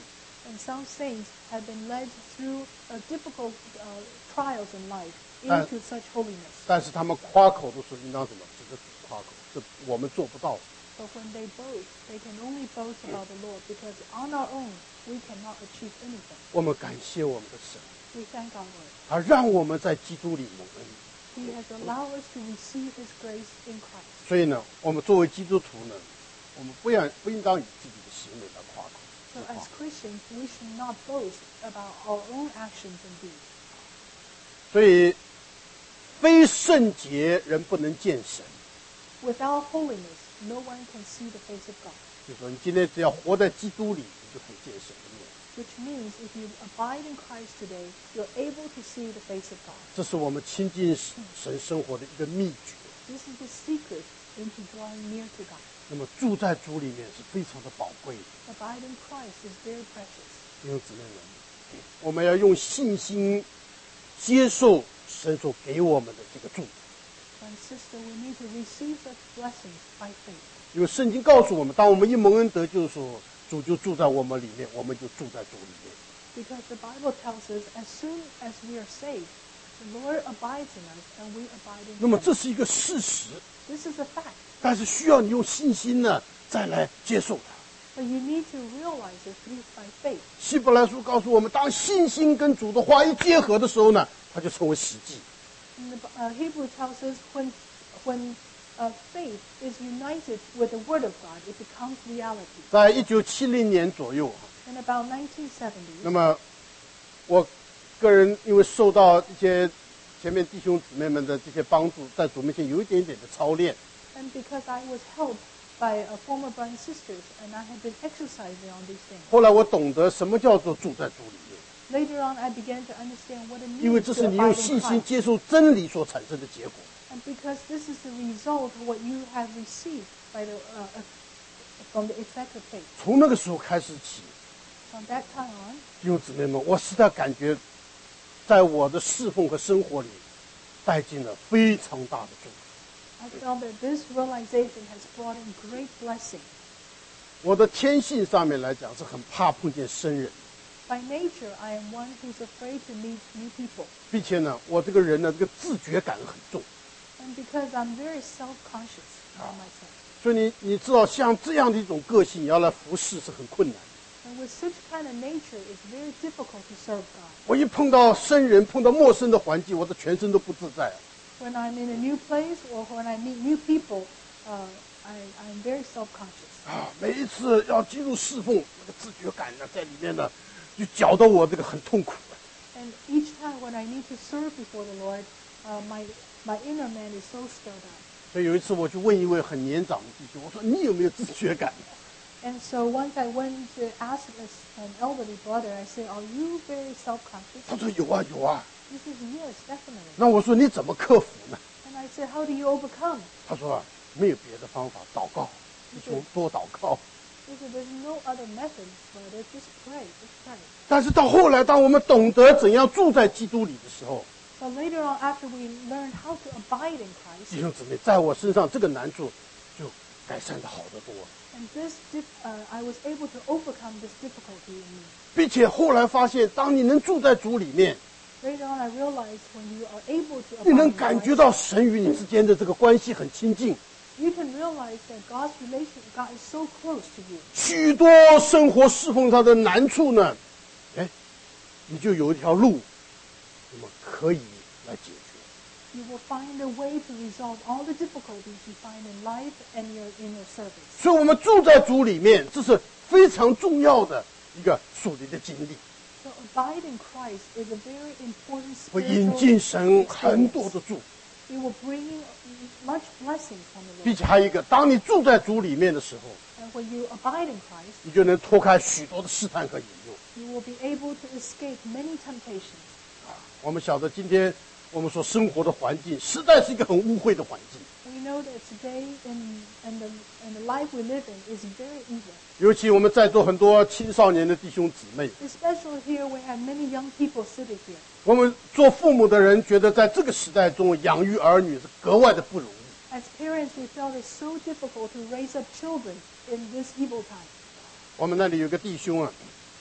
And some saints have been led through uh, difficult uh, trials in life 但 into such holiness. 但是他们夸口的时候，应当什么？指着主夸口，这我们做不到。 But when they boast, they can only boast about the Lord because on our own we cannot achieve anything. 我们感谢我们的神， We thank our Lord. 他让我们在基督里蒙恩。 He has allowed us to receive His grace in Christ. 所以呢，我们作为基督徒呢，我们不要不应当以自己的行为来夸口。 So as Christians, we should not boast about our own actions and deeds. 所以，非圣洁人不能见神。 Without holiness, no one can see the face of God. 就是说，你今天只要活在基督里，你就可以见神的面。 Which means if you abide in Christ today, you're able to see the face of God. 这是我们亲近神生活的一个秘诀。 This is the secret into drawing near to God. 那么住在主里面是非常的宝贵的。 Abide in Christ is very precious. 弟兄姊妹们，我们要用信心接受神所给我们的这个祝福。 And sister, we need to receive such blessings by faith. 因为圣经告诉我们，当我们一蒙恩得救的时候，主就住在我们里面，我们就住在主里面。 Because the Bible tells us as soon as we are saved, the Lord abides in us and we abide in 那么 Him. 这是一个事实， This is a fact. 但是需要你用信心呢，再来接受它。 But you need to realize it through by faith. 希伯来书告诉我们，当信心跟主的话一结合的时候呢，它就成为实际。 And the uh, Hebrew tells us when, when uh, faith is united with the Word of God, it becomes reality. 在一九七零年左右， In about nineteen seventy, 那么我个人因为受到一些前面弟兄姊妹们的这些帮助，在主面前有一点点的操练。 and because I was helped by uh, former brothers and sisters, and I have been exercising on these things. 后来我懂得什么叫做住在主里面。 Later on, I began to understand what it 因为 means 这 to 是你用 abide 信 in 心 Christ. 接受真理所产生的结果。 And because this is the result of what you have received by the, uh, uh, from the effect of faith. 从那个时候开始起， From that time on, 弟兄姊妹们，我实在感觉，在我的侍奉和生活里，带进了非常大的祝福。 I felt that this realization has brought in great blessing. 我的天性上面来讲，是很怕碰见生人， By nature, I am one who's afraid to meet new people. 并且呢，我这个人呢，这个自觉感很重。 And because I'm very self-conscious about myself. 所以你你知道，像这样的一种个性，你要来服侍是很困难的。 And with such kind of nature, it's very difficult to serve God. 我一碰到生人，碰到陌生的环境，我的全身都不自在。 When I'm in a new place or when I meet new people, uh, I, I'm very self-conscious. 啊，每一次要进入侍奉，那个自觉感呢，在里面呢，就搅得我这个很痛苦。 And each time when I need to serve before the Lord, uh, my, my inner man is so stirred up. 所以有一次我就问一位很年长的弟兄，我说你有没有自觉感？ And so once I went to ask this, an elderly brother, I said, are you very self-conscious? 他说有啊有啊。 He says, yes, definitely. 那我说你怎么克服呢？ And I said, how do you overcome? 他说啊，没有别的方法，祷告，弟兄多祷告。 He said, there's no other method, brother. Just pray, just pray. 但是到后来，当我们懂得怎样住在基督里的时候， But later on, after we learn how to abide in 弟 Christ, 兄姊妹，在我身上这个难处就改善的好得多。 and this, dif- uh, I was able to overcome this difficulty in me. 并且后来发现，当你能住在主里面， Later on, I realized when you are able to 你 abide 能 in 感觉 Christ, 到神与你之间的这个关系很亲近。 you can realize that God's relation, God is so close to you. 许多生活侍奉上的难处呢，哎，你就有一条路，那么可以来解决。 You will find a way to resolve all the difficulties you find in life and your, in your service. 所以，我们住在主里面，这是非常重要的一个属灵的经历， So abide in Christ is a very important 会引 spiritual 进神很多 experience. 的祝福。 It will bring in much blessing from the 并 Lord. 且还有一个，当你住在主里面的时候， And when you abide in Christ, 你就能脱开许多的试探和引诱。 you will be able to escape many temptations. 我们晓得，今天我们所生活的环境，实在是一个很污秽的环境。 We know that today in, in, the, in the life we live in is very evil. 尤其我们在座很多青少年的弟兄姊妹， Especially here, we have many young people sitting here. 我们做父母的人觉得，在这个时代中养育儿女是格外的不容易。 As parents, we felt it's so difficult to raise up children in this evil time. 我们那里有个弟兄啊，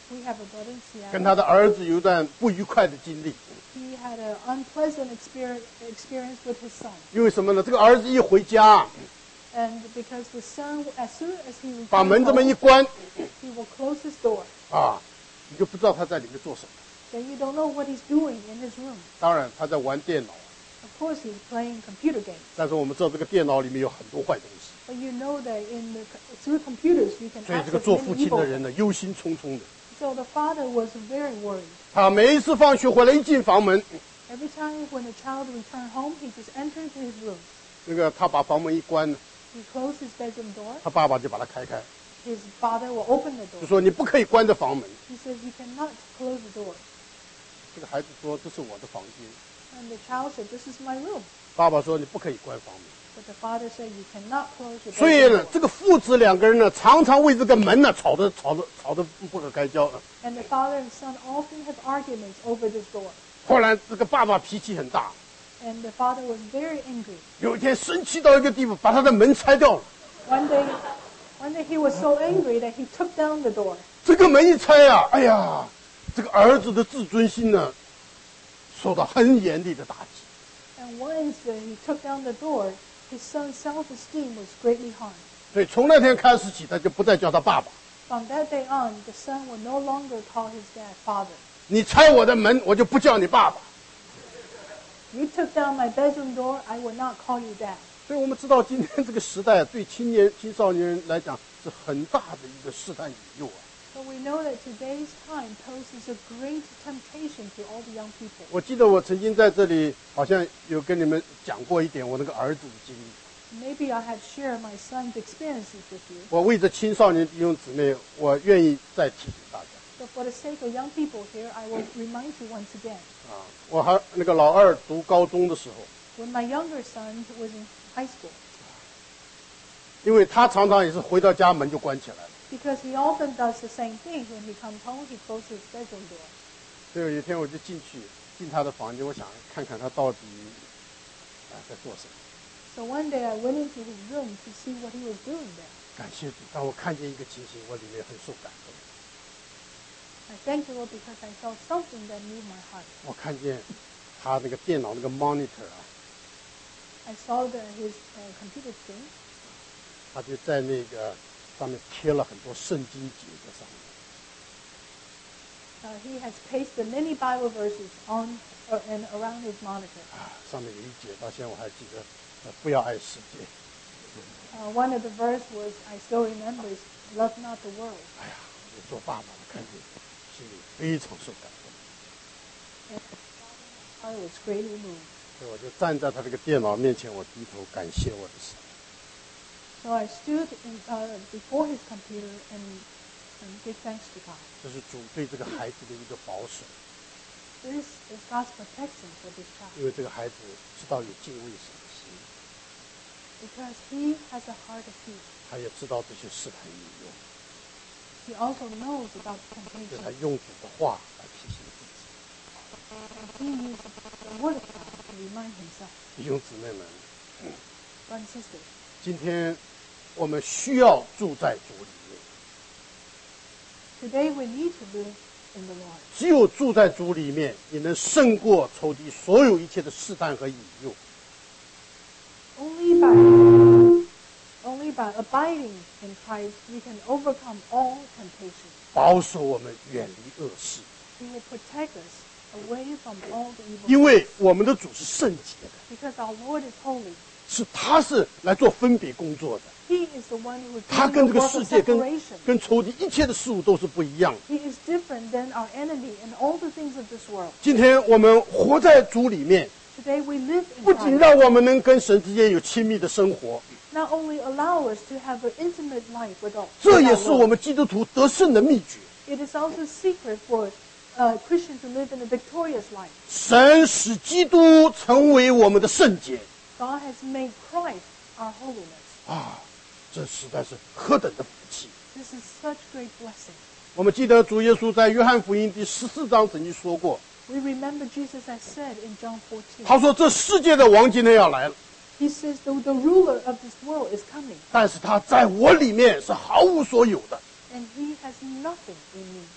We have a brother in 跟他 Seattle. 的儿子有一段不愉快的经历。 He had an unpleasant experience, experience with his son. 因为什么呢？这个儿子一回家， And because the son, as soon as he 把 returned 门这么一 home, 关， he will close his door. 啊，你就不知道他在里面做什么。 Then you don't know what he's doing in his room. 当然他在玩电脑， Of course, he's playing computer games. 但是我们知道这个电脑里面有很多坏东西， But you know that in the, through computers, you can 所以这 access 个做父 many 亲 evil. 的人呢，忧心忡忡的。 So the father was very worried. 他每一次放学回来一进房门， Every time when the child returned home, he just entered his room. 那个他把房门一关， He closed his bedroom door. 他爸爸就把他开开， His father will open the 就 door. 说你不可以关着房门。 He says, you cannot close the door. 这个孩子说这是我的房间， And the child said, this is my room. 爸爸说你不可以关房门。 But the father said, you cannot close your 所以 bedroom 呢 door.， 这个父子两个人呢，常常为这个门呢吵得吵得吵得不可开交。 And the father and son often have arguments over this door. 后来这个爸爸脾气很大， And the father was very angry. 有一天生气到一个地步，把他的门拆掉了。 One day, one day he was so angry that he took down the door. 这个门一拆啊，哎呀，这个儿子的自尊心呢，受到很严厉的打击。 And once uh, he took down the door, his son's self-esteem was greatly harmed. 所以从那天开始起，他就不再叫他爸爸。 From that day on, the son will no longer call his dad father. 你拆我的门，我就不叫你爸爸。 You took down my bedroom door, I will not call you dad. 所以我们知道，今天这个时代对青年青少年人来讲是很大的一个试探引诱啊。 So we know that today's time poses a great temptation to all the young people. 我记得我曾经在这里好像有跟你们讲过一点我那个儿子的经历。 Maybe I have shared my son's experiences with you. 我为着青少年弟兄姊妹，我愿意再提醒大家 But for the sake of young people here, I will remind you once again. 啊。我还那个老二读高中的时候， When my younger son was in high school, 因为他常常也是回到家门就关起来了。 because he often does the same thing. When he comes home, he closes his bedroom door. 所以有一天我就进去进他的房间，我想看看他到底啊在做什么。 So one day I went into his room to see what he was doing there. 感谢主，当我看见一个情形，我里面很受感动。 I thank the Lord because I saw something that moved my heart. 我看见他那个电脑那个 monitor 啊， I saw that his uh, computer screen, 他就在那个上面贴了很多圣经节在上面。 uh, he has pasted many Bible verses on uh, and around his monitor. 啊，上面有一节到现在我还记得，呃，不要爱世界。 Uh, one of the verse was, I still remember, is love not the world. 哎呀，我做爸爸的看见，心里非常受感动。 And I was greatly moved. 所以我就站在他这个电脑面前，我低头感谢我的神。 So I stood in, uh, before his computer and, and gave thanks to God. 这是主对这个孩子的一个保守， This is God's protection for this child 因为这个孩子知道有敬畏神的心， because he has a heart of peace. 他也知道这些试探引诱， He also knows about 所以 temptation. 他用主的话来提醒自己。 And he uses the word of God to remind himself. 弟兄姊妹们， Brothers and sisters, 今天我们需要住在主里面。 today we need to live in the Lord. 只有住在主里面，你能胜过仇敌所有一切的试探和引诱。 Only by, only by abiding in Christ, we can overcome all temptation. 保守我们远离恶事， He will protect us away from all the evil. 因为我们的主是圣洁的， Because our Lord is holy. 是他是来做分别工作的。 He is the one who is 他 doing 跟这 the 个 work 世 of 界、跟 separation. 跟仇敌一切的事物都是不一样的。 He is different than our enemy and all the things of this world. 今天我们活在主里面， Today we live in 不仅 Christ. 让我们能跟神之间有亲密的生活， Not only allow us to have an intimate life with our, 这 with 也 our 是我 Lord, 们基督徒得胜的秘诀。 it is also a secret for uh, Christians to live in a victorious life. 神使基督成为我们的圣洁 God has made Christ our holiness. 啊，这实在是何等的福气！ This is such great blessing. 我们记得主耶稣在约翰福音第十四章曾经说过， We remember Jesus has said in John fourteen. 他说这世界的王今天要来了， He says the, the ruler of this world is coming, 但是他在我里面是毫无所有的。 and he has nothing in me.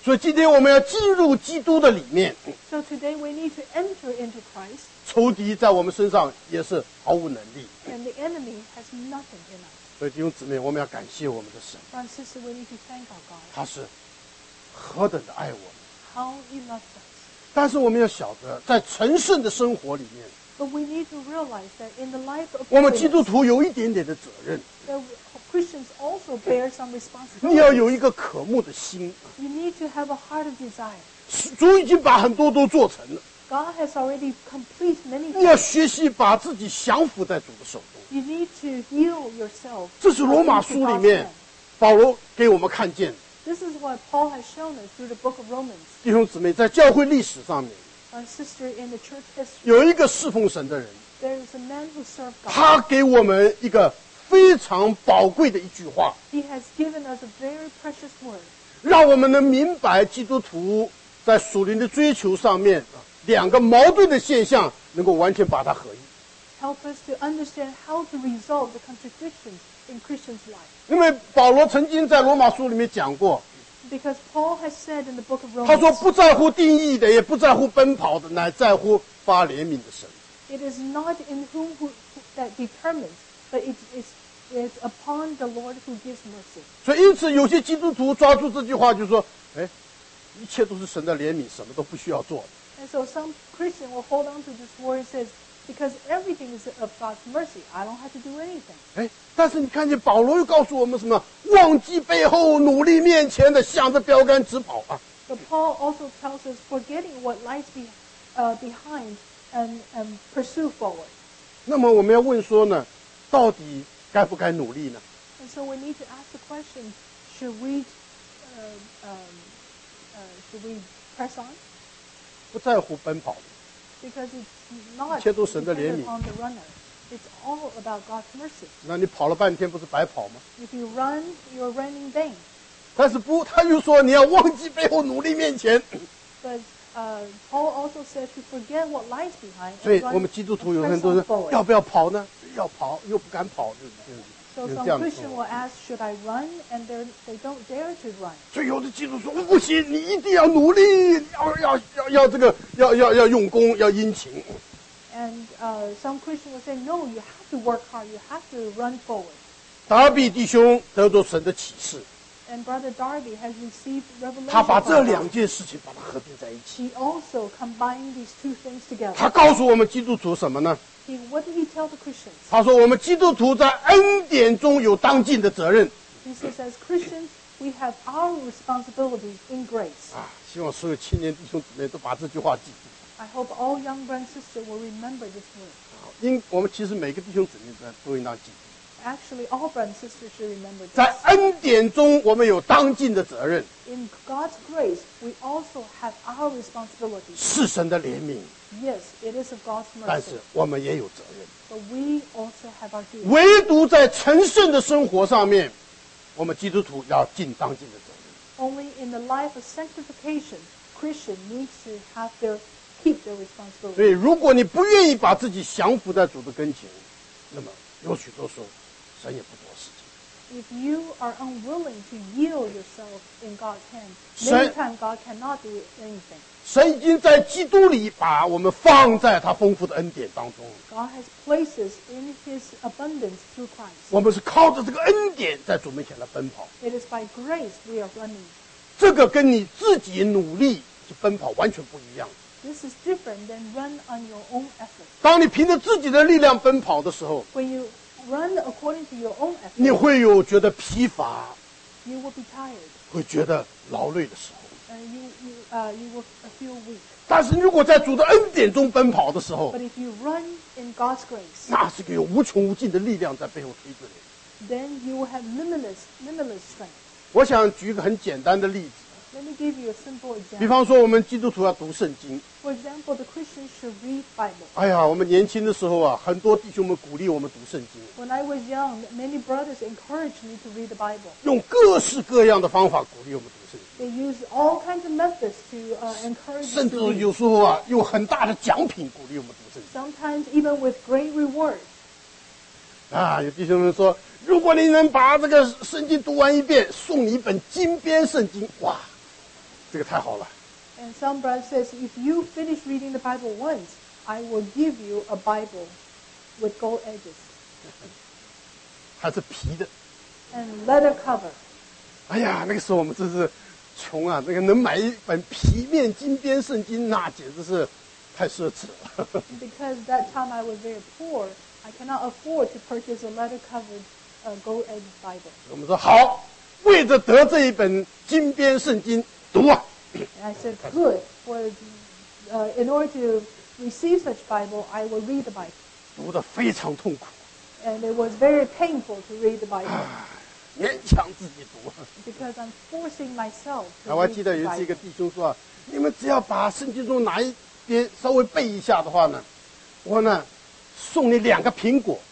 所以今天我们要进入基督的里面。 So today we need to enter into Christ, 仇敌在我们身上也是毫无能力。 and the enemy has nothing in us. 所以弟兄姊妹，我们要感谢我们的神， Brothers and sisters, we need to thank our God, 他是何等的爱我们。 how He loves us. 但是我们要晓得，在成圣的生活里面， But we need to realize that in the life of 我们基督 Christians, 徒有一点点的责任。 that Christians also bear some 你要 responsibility. 有一个渴慕的心， You need to have a heart of desire. 主已经把很多都做成了。 God has already completed many 你要 things. 学习把自己降服在主的手中。 You need to yield yourself. 这是罗马 into 书里 God's 面 hand. 保罗给我们看见， This is what Paul has shown us through the book of Romans. 弟兄姊妹，在教会历史上面 My sister, in the church history, 有一个侍奉神的人， there is a man who served God. 他给我们一个非常宝贵的一句话， He has given us a very precious word, 让我们能明白基督徒在属灵的追求上面两个矛盾的现象能够完全把它合一。 help us to understand how to resolve the contradictions in Christians' life. 因为保罗曾经在罗马书里面讲过， Because Paul has said in the book of 他说 Romans, 不在乎定义的，也不在乎奔跑的，乃在乎发怜悯的神。 it is not in whom who, who, that determines, but it is it's upon the Lord who gives mercy. 所以因此有些基督徒抓住这句话就说，哎，一切都是神的怜悯，什么都不需要做。 And so some Christian will hold on to this word and says, because everything is of God's mercy, I don't have to do anything. 哎，但是你看见保罗又告诉我们什么？忘记背后，努力面前的，向着标杆直跑啊！ But Paul also tells us, forgetting what lies be, uh, behind and, and pursue forward. 那么我们要问说呢，到底该不该努力呢？ And so we need to ask the question, should we, uh, um, uh, should we press on? 不在乎奔跑的， Because it's not 一切都神的怜悯。 dependent on the runner. It's all about God's mercy. 那你跑了半天，不是白跑吗？ If you run, you're running vain. 但是不，他又说你要忘记背后，努力面前。 But uh, Paul also says to forget what lies behind 所以 and 我 run 们基督徒 and 有 press 很多 on 人 forward. 要不要跑呢？要跑又不敢跑，就是就是 So 就是 some 这样的 Christian 状 will 况。 ask, should I run? And they're- they don't dare to run. 所以有的基督徒说不行，你一定要努力，要要要要这个要要要用功，要殷勤。 And uh, some Christian will say, no, you have to work hard. You have to run forward. 达比弟兄得着神的启示， And Brother Darby has received 他 revelation 把这 from 两 God. 件事情把它合并在一起。 He also combined these two things together. 他告诉我们基督徒什么呢？ He, what did he tell the Christians? 他说我们基督徒在恩典中有当尽的责任 He says, as Christians, we have our responsibilities in grace. 啊！希望所有青年弟兄姊妹都把这句话记住。 I hope all young brothers and sisters will remember this word. 因我们其实每个弟兄姊妹都都应当记住， Actually, all brothers and sisters should remember 在 this. 恩典中我们有当尽的责任， In God's grace, we also have our responsibilities. 是神的怜悯， Yes, it is of God's 但 mercy, 是我们也有责任。 but we also have our duty. 唯独在成圣的生活上面，我们基督徒要尽当尽的责任。 Only in the life of sanctification, Christian needs to have their keep their 所 responsibility. 以，如果你不愿意把自己降服在主的跟前，那么有许多时候，神也不做事情。 If you are unwilling to yield yourself in God's hand, Sa- many times God cannot do anything. 神已经在基督里把我们放在他丰富的恩典当中， God has placed us in His abundance through Christ. 我们是靠着这个恩典在主面前来奔跑。 It is by grace we are running. 这个跟你自己努力去奔跑完全不一样。 This is different than run on your own effort. 当你凭着自己的力量奔跑的时候， When you run according to your own 你 effort, 会有觉得疲乏， you will be tired. 会觉得劳累的时候。 Uh, you, you, uh, you will feel weak. 但是如果在主的恩典中奔跑的时候 But，if you run in God's grace, 那是个有无穷无尽的力量在背后推着你。 then you will have limitless, limitless strength. 我想举一个很简单的例子， Let me give you a simple 比 example. 方说我们基督徒要读圣经。 For example, the Christians should read Bible. 哎呀，我们年轻的时候啊，很多弟兄们鼓励我们读圣经， When I was young, many brothers encouraged me to read the Bible. 用各式各样的方法鼓励我们读圣经， They used all kinds of methods to uh, encourage us 甚至 to read. 有时候啊，用很大的奖品鼓励我们读圣经。 Sometimes even with great reward. 啊，有弟兄们说，如果你能把这个圣经读完一遍，送你一本金边圣经，哇！ 这个太好了。 And some brother says, if you finish reading the Bible once, I will give you a Bible with gold edges 还是皮的。 and leather cover. 哎呀，那个时候我们真是穷啊，那个能买一本皮面金边圣经，那简直是太奢侈了。 Because that time I was very poor, I cannot afford to purchase a leather-covered uh, gold-edged Bible. 我们说好，为着得这一本金边圣经，读啊。 And I said, good. For, uh, in order to receive such Bible, I will read the Bible. 读得非常痛苦， And it was very painful to read the Bible 勉强自己读。 because I'm forcing myself 啊， to 我还 read 记 the 得有一次一个 Bible. 弟兄说啊，你们只要把圣经中哪一边稍微背一下的话呢，我呢送你两个苹果。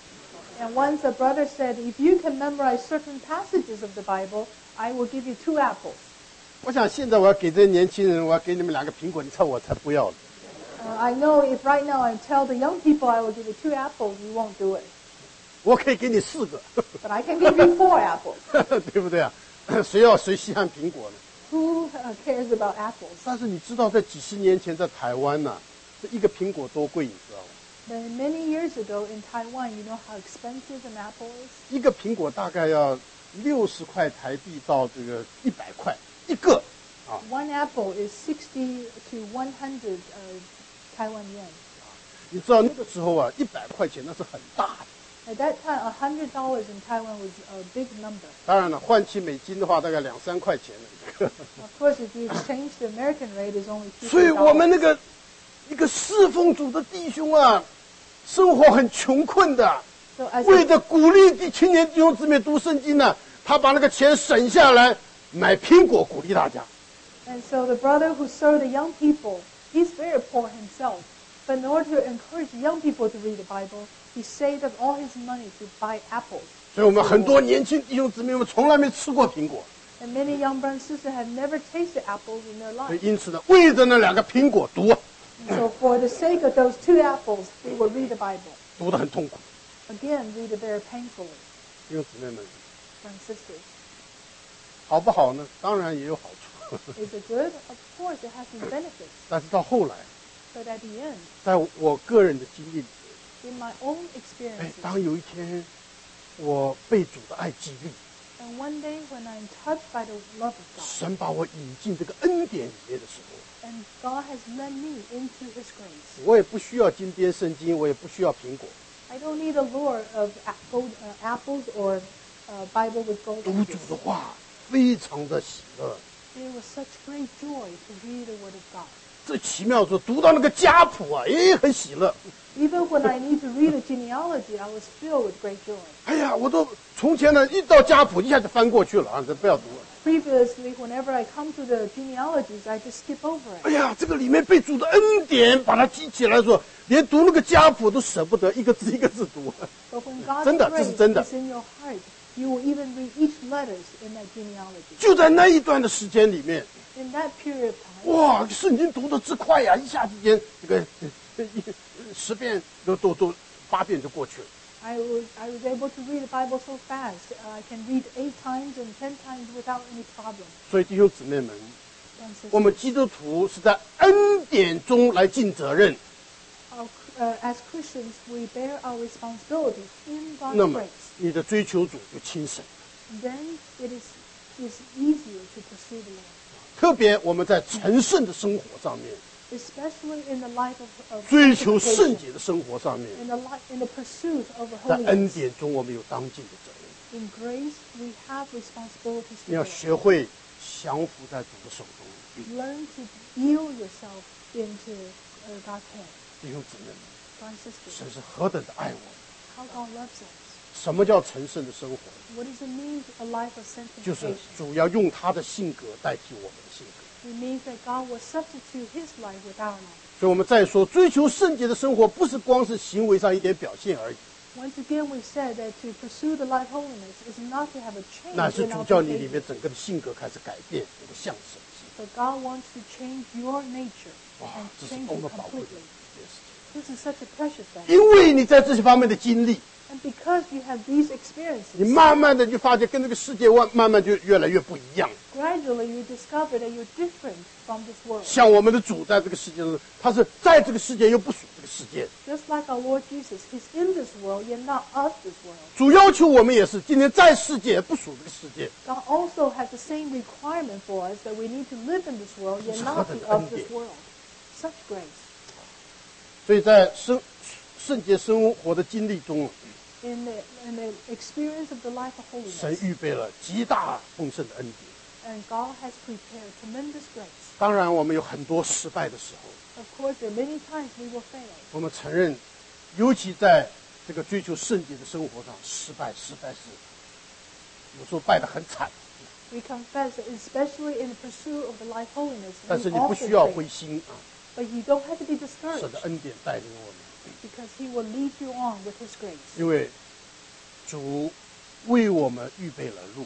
And once a brother said, if you can memorize certain passages of the Bible, I will give you two apples. 我想现在我要给这些年轻人，我要给你们两个苹果，你猜我才不要了。 Uh, I know if right now I tell the young people I will give you two apples, you won't do it. 我可以给你四个， But I can give you four apples. 对不对啊？谁要谁稀罕苹果呢？ Who uh, cares about apples? 但是你知道，在几十年前在台湾呢、这一个苹果多贵，你知道吗？ But many years ago in Taiwan, you know how expensive an apple is? 一个苹果大概要六十块台币到这个一百块一个。 One apple is sixty to one hundred uh, Taiwan yen. 你知道那个时候啊，一百块钱那是很大的。 At that time, one hundred dollars in Taiwan was a big number. 当然了，换起美金的话，大概两三块钱了。 Of course, if you exchange the American rate, it's only 所以 fifty 我们 dollars. 那个一个侍奉主的弟兄啊，生活很穷困的， So as 为 a, 着鼓励弟青年弟兄姊妹读圣经呢，他把那个钱省下来买苹果，鼓励大家。 and so the brother who served the young people, he's very poor himself. But in order to encourage young people to read the Bible, he saved up all his money to buy apples. 所以我们很多年轻弟兄姊妹们从来没吃过苹果， And many young brothers and sisters have never tasted apples in their 所以 life. 因此呢，为着那两个苹果读啊， And so for the sake of those two apples, they will read the Bible. 读得很痛苦。 Again, read it very painfully, 弟兄姊妹们， brothers and sisters. 好不好呢？当然也有好处。 Is it good? Of course, it has its benefits. 但是到后来， But at the end, 在我个人的经历里， in my own 哎， experiences, 当有一天我被主的爱激励， and one day when I'm touched by the love of God, 神把我引进这个恩典里面的时候， and God has led me into His grace, 我也不需要金边圣经，我也不需要苹果， I don't need a lure of a- gold, uh, apples or a Bible with gold 读 edges. 主的话非常的喜乐。 It was such great joy to read the Word of God. 最奇妙的说，读到那个家谱啊，也很喜乐。 Even when I need to read the genealogy, I was filled with great joy. 哎呀，我都从前呢一到家谱一下就翻过去了啊，这不要读了。 Previously, whenever I come to the genealogies, I just skip over it. 哎呀，这个里面被主的恩典把它记起来说，连读那个家谱都舍不得，一个字一个字读。 But when God's 真的，这是 grace 真的。 is in your heart, you will even read each letters in that genealogy. 就在那一段的时间里面， In that period of time, 哇，圣经读得之快呀、一下之间这个呃一十遍都都都八遍就过去了。 I was, I was able to read the Bible so fast. Uh, I can read eight times and ten times without any problem. 所以弟兄姊妹们， Brothers and 我们基督徒是在恩典中来尽责任。 Our, uh, as Christians, we bear our responsibility in 那 God's 么 grace. 你的追求主就轻省。 Then it is, is easier to pursue the Lord, 特别我们在成圣的生活上面， especially in the life of, of 追求圣 sanctification, 洁的生活上面， in the, li- in the pursuit of the 在恩 holiness. 典中我们有当尽的责任。 In grace, we have responsibilities 你 to 要 bear. 学会降服在主的手中。 Learn to yield yourself into uh, God's hand. 弟兄姊妹们， Brothers and sisters, 神是何等的爱我们！ how God loves us. 什么叫成圣的生活？ What does it mean, a life of 就是 sanctification? 主要用他的性格代替我们的性格。 It means that God will substitute His life with our life. 所以我们再说，追求圣洁的生活，不是光是行为上一点表现而已， Once again, we said that to pursue the life holiness is not to have a change 乃是 in 主 our 叫你里 behavior, 面整个的性格开始改变，你的像神性。 but God wants to change your nature 哇 and， 这是 change 多 you 么宝贵的 completely. 一件事情！ This is such a precious thing. 因为你在这些方面的经历， And because you have these 你 experiences, 慢慢的就发现跟这个世界慢慢慢就越来越不一样。 gradually you discover that you're different from this world. 像我们的主在这个世界上，他是在这个世界又不属这个世界。 Just like our Lord Jesus, He's in this world, yet not of this world. 主要求我们也是，今天在世界不属这个世界。 God also has the same requirement for us that we need to live in this world, yet not be of this world. Such grace. 所以在生圣洁生活的经历中， In the, in the experience of the life of 神 holiness, 预备了极大丰盛的恩典。 and God has prepared tremendous grace. 当然，我们有很多失败的时候， Of course, there are many times we will fail. 我们承认，尤其在这个追求圣洁的生活上，失败，失败是有时候败得很惨。 We confess that especially in the pursuit of the life holiness, 但是 we 你不 often 需要 fail. 灰心啊， But you don't have to be 神 discouraged 的恩典带领我们， because He will lead you on with His grace. 因为主为我们预备了路。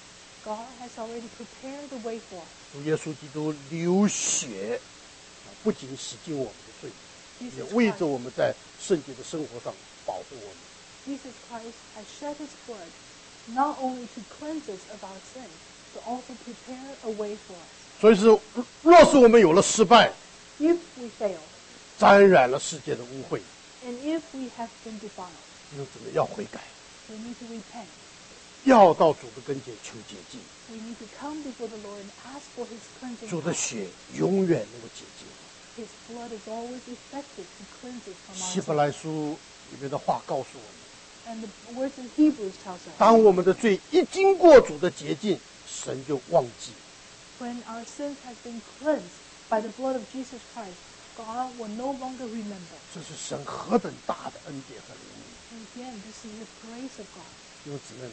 God has already prepared the way for us. 主耶稣基督流血，啊，不仅洗净我们的罪，也 Jesus 为着 Christ, 我们在圣洁的生活上保护我们。 Jesus Christ has shed His blood not only to cleanse us of our sins, but also prepare a way for us. 所以是，若是我们有了失败， If we fail, 沾染了世界的污秽， and if we have been defiled, 因此呢要悔改， we need to repent. 要到主的跟前求洁净。 We need to come before the Lord and ask for His cleansing 主的 power. 血永远能够洁净。 His blood is always effective to cleanse us from 希 our 伯 sins. 来书里面的话告诉我们， And the words in Hebrews tells us, 当我们的罪一经过主的洁净，神就忘记。 when our sins have been cleansed by the blood of Jesus Christ, God will no longer remember. 这是神何等大的恩典和怜悯。 And again, this is the grace of God. 弟兄姊妹们，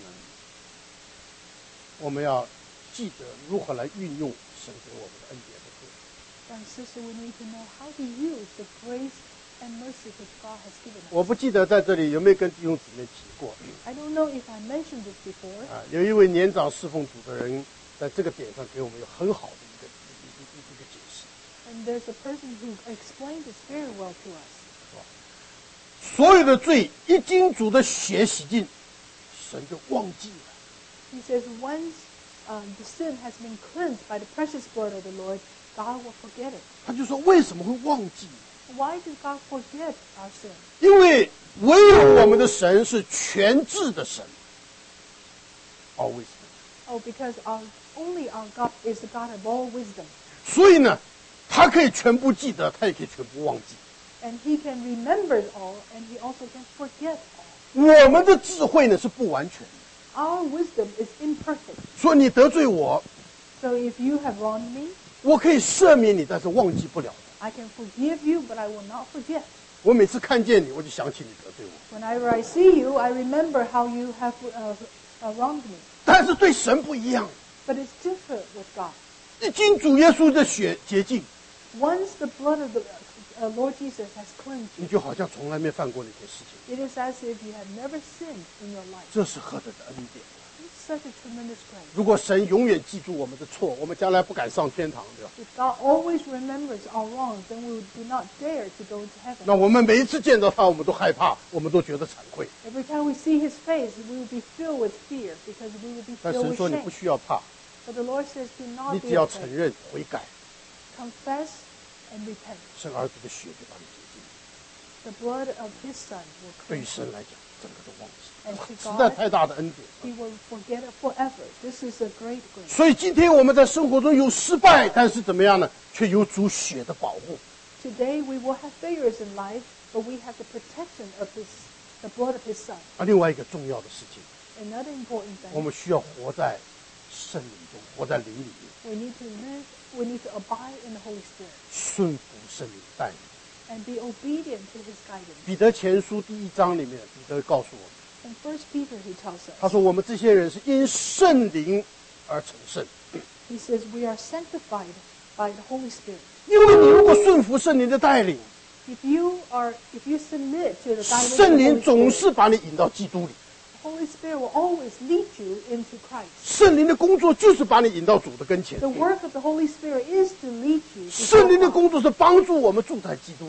我们要记得如何来运用神给我们的恩典和祝福。 And sister, we need to know how to use the grace and mercy that God has given 我 us. 不记得在这里有没有跟弟兄姊妹提过 I don't know if I mentioned this before. 啊？有一位年长侍奉主的人，在这个点上给我们有很好的一个一一一一个解释。 And there's a person who explained this very well to us. 所有的罪一经主的血洗净，神就忘记了。 He says, once um, the sin has been cleansed by the precious blood of the Lord, God will forget it. 他就说为什么会忘记？ Why did God forget our sin? 因为唯有我们的神是全智的神。Always。 Oh, because our, only our God is the God of all wisdom. 所以呢，他可以全部记得，他也可以全部忘记。 And He can remember it all, and He also can forget all. 我们的智慧呢是不完全的， Our wisdom is imperfect. 说你得罪我， So if you have wronged me, 我可以赦免你，但是忘记不了。 I can forgive you, but I will not forget. 我每次看见你，我就想起你得罪我。 Whenever I see you, I remember how you have uh, uh, wronged me. 但是对神不一样， But it's different with God. 一经主耶稣的血洁净， Once the blood of the uh, Lord Jesus has cleansed 你 you, 就好像从来没犯过那件事情。 it is as if you have never sinned in your life. 这是何等的恩典！ It's such a tremendous grace. 如果神永远记住我们的错，我们将来不敢上天堂，对吧？ If God always remembers our wrongs, then we do not dare to go to 那 heaven. 我们每一次见到他，我们都害怕，我们都觉得惭愧。 Every time we see His face, we will be filled with fear because we will be 但 filled 神 with 说你 shame. 不需要怕， But the Lord says, do 你 not 只 be 要承 afraid. 认悔改， Confess and repent. 神儿子的血就把你洁净。 The blood of His Son will 对于 cleanse 神 you, 来讲，整个都忘记， and to 实在 God, 太大的恩典。 He will forget it forever. This is a great grace. 所以今天我们在生活中有失败，但是怎么样呢？却有主血的保护。 Today we will have failures in life, but we have the protection of His, the blood of His Son. 而另外一个重要的事情， Another important 我 thing, 们需要活在圣灵中，活在灵里面， we need to live, we need to abide in the Holy Spirit 顺服圣灵带领。 and be obedient to His guidance. 彼得前书第一章里面，彼得告诉我们， In First Peter, he tells 他 us, 说我们这些人是因圣灵而成圣。 he says, we are sanctified by the Holy Spirit. 因为你如果顺服圣灵的带领， If you are, if you submit to the guidance of the 圣灵 Holy 总 Spirit, 是把你引到基督里。 the Holy Spirit will always lead you into Christ. 圣灵的工作就是把你引到主的跟前。 The work of the Holy Spirit is to lead you to 圣灵的 God. 工作是帮助我们住在基督里的。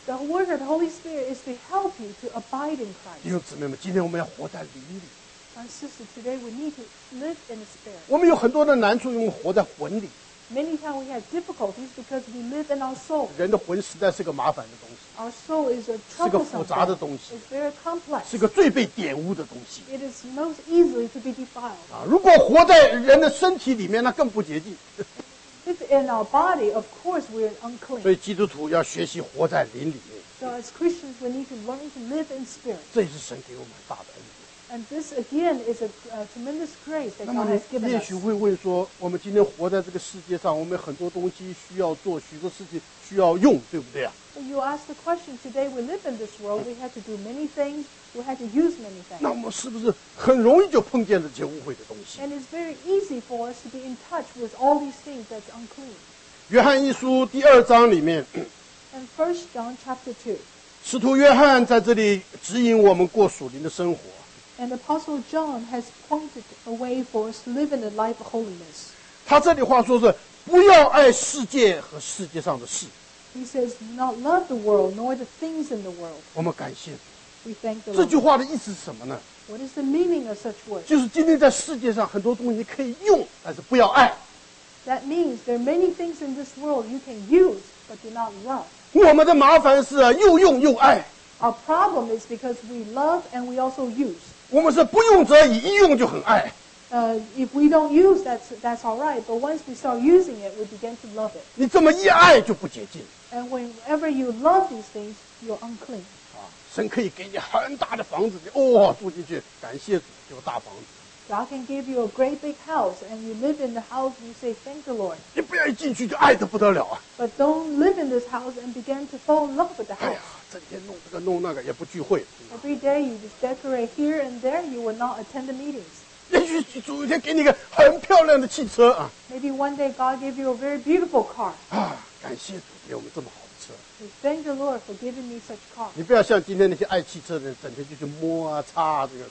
The work of the Holy Spirit is to help you to abide in 弟 Christ. 兄姊妹们，今天我们要活在灵里。 My sister, today we need to live in the Spirit. 我们有很多的难处，因为活在魂里。 Many times we have difficulties because we live in our soul. 人的魂实在是个麻烦的东西， Our soul is a 是个复 troublesome 杂的 thing. 东西， It's very complex. 是个最被玷污的东西 It is most easily to be defiled. 啊！如果活在人的身体里面，那更不洁净。 If in our body, of course, we're unclean. 所以基督徒要学习活在灵里面， So as Christians, we need to learn to live in spirit. 这也是神给我们大的恩典。 And this, again, is a, a tremendous grace that 那么 God 你 has given 也 us. 许会问说，我们今天活在这个世界上，我们很多东西需要做，许多事情需要用，对不对啊？ So you ask the question, today we live in this world, we have to do many things, we have to use many 那 things. 我们是不是很容易就碰见了这些污秽的东西？ And it's very easy for us to be in touch with all these things that's unclean. 约翰一书第二章里面， And First John chapter two, 使徒约翰在这里指引我们过属灵的生活。 and Apostle John has pointed a way for us to live in a life of holiness. 他这里话说是不要爱世界和世界上的事。 He says, do not love the world, nor the things in the world. 我们感谢主。 We thank the 这句 Lord. 话的意思是什么呢？ What is the meaning of such words? 就是今天在世界上很多东西可以用，但是不要爱。 That means there are many things in this world you can use, but do not love. 我们的麻烦是啊又用又爱， Our problem is because we love and we also use. 我们是不用则已，一用就很爱。 Uh, if we don't use, that's, that's all right. But once we start using it, we begin to love it. 你这么一爱就不洁净 And whenever you love these things, you're unclean. 啊！神可以给你很大的房子，你哦住进去，感谢主，有大房子。 God can give you a great big house, and you live in the house, and you say, thank the Lord. 你不要一进去就爱得不得了啊！ But don't live in this house and begin to fall in love with the 哎 house. 呀，整天弄这个弄那个，也不聚会。 Every day you just decorate here and there, you will not attend the meetings. 也许主有一天给你一个很漂亮的汽车啊 Maybe one day God gave you a very beautiful car. 啊！感谢主给我们这么好的车。 We thank the Lord for giving me such car. 你不要像今天那些爱汽车的人，整天就去摸啊、擦啊这个。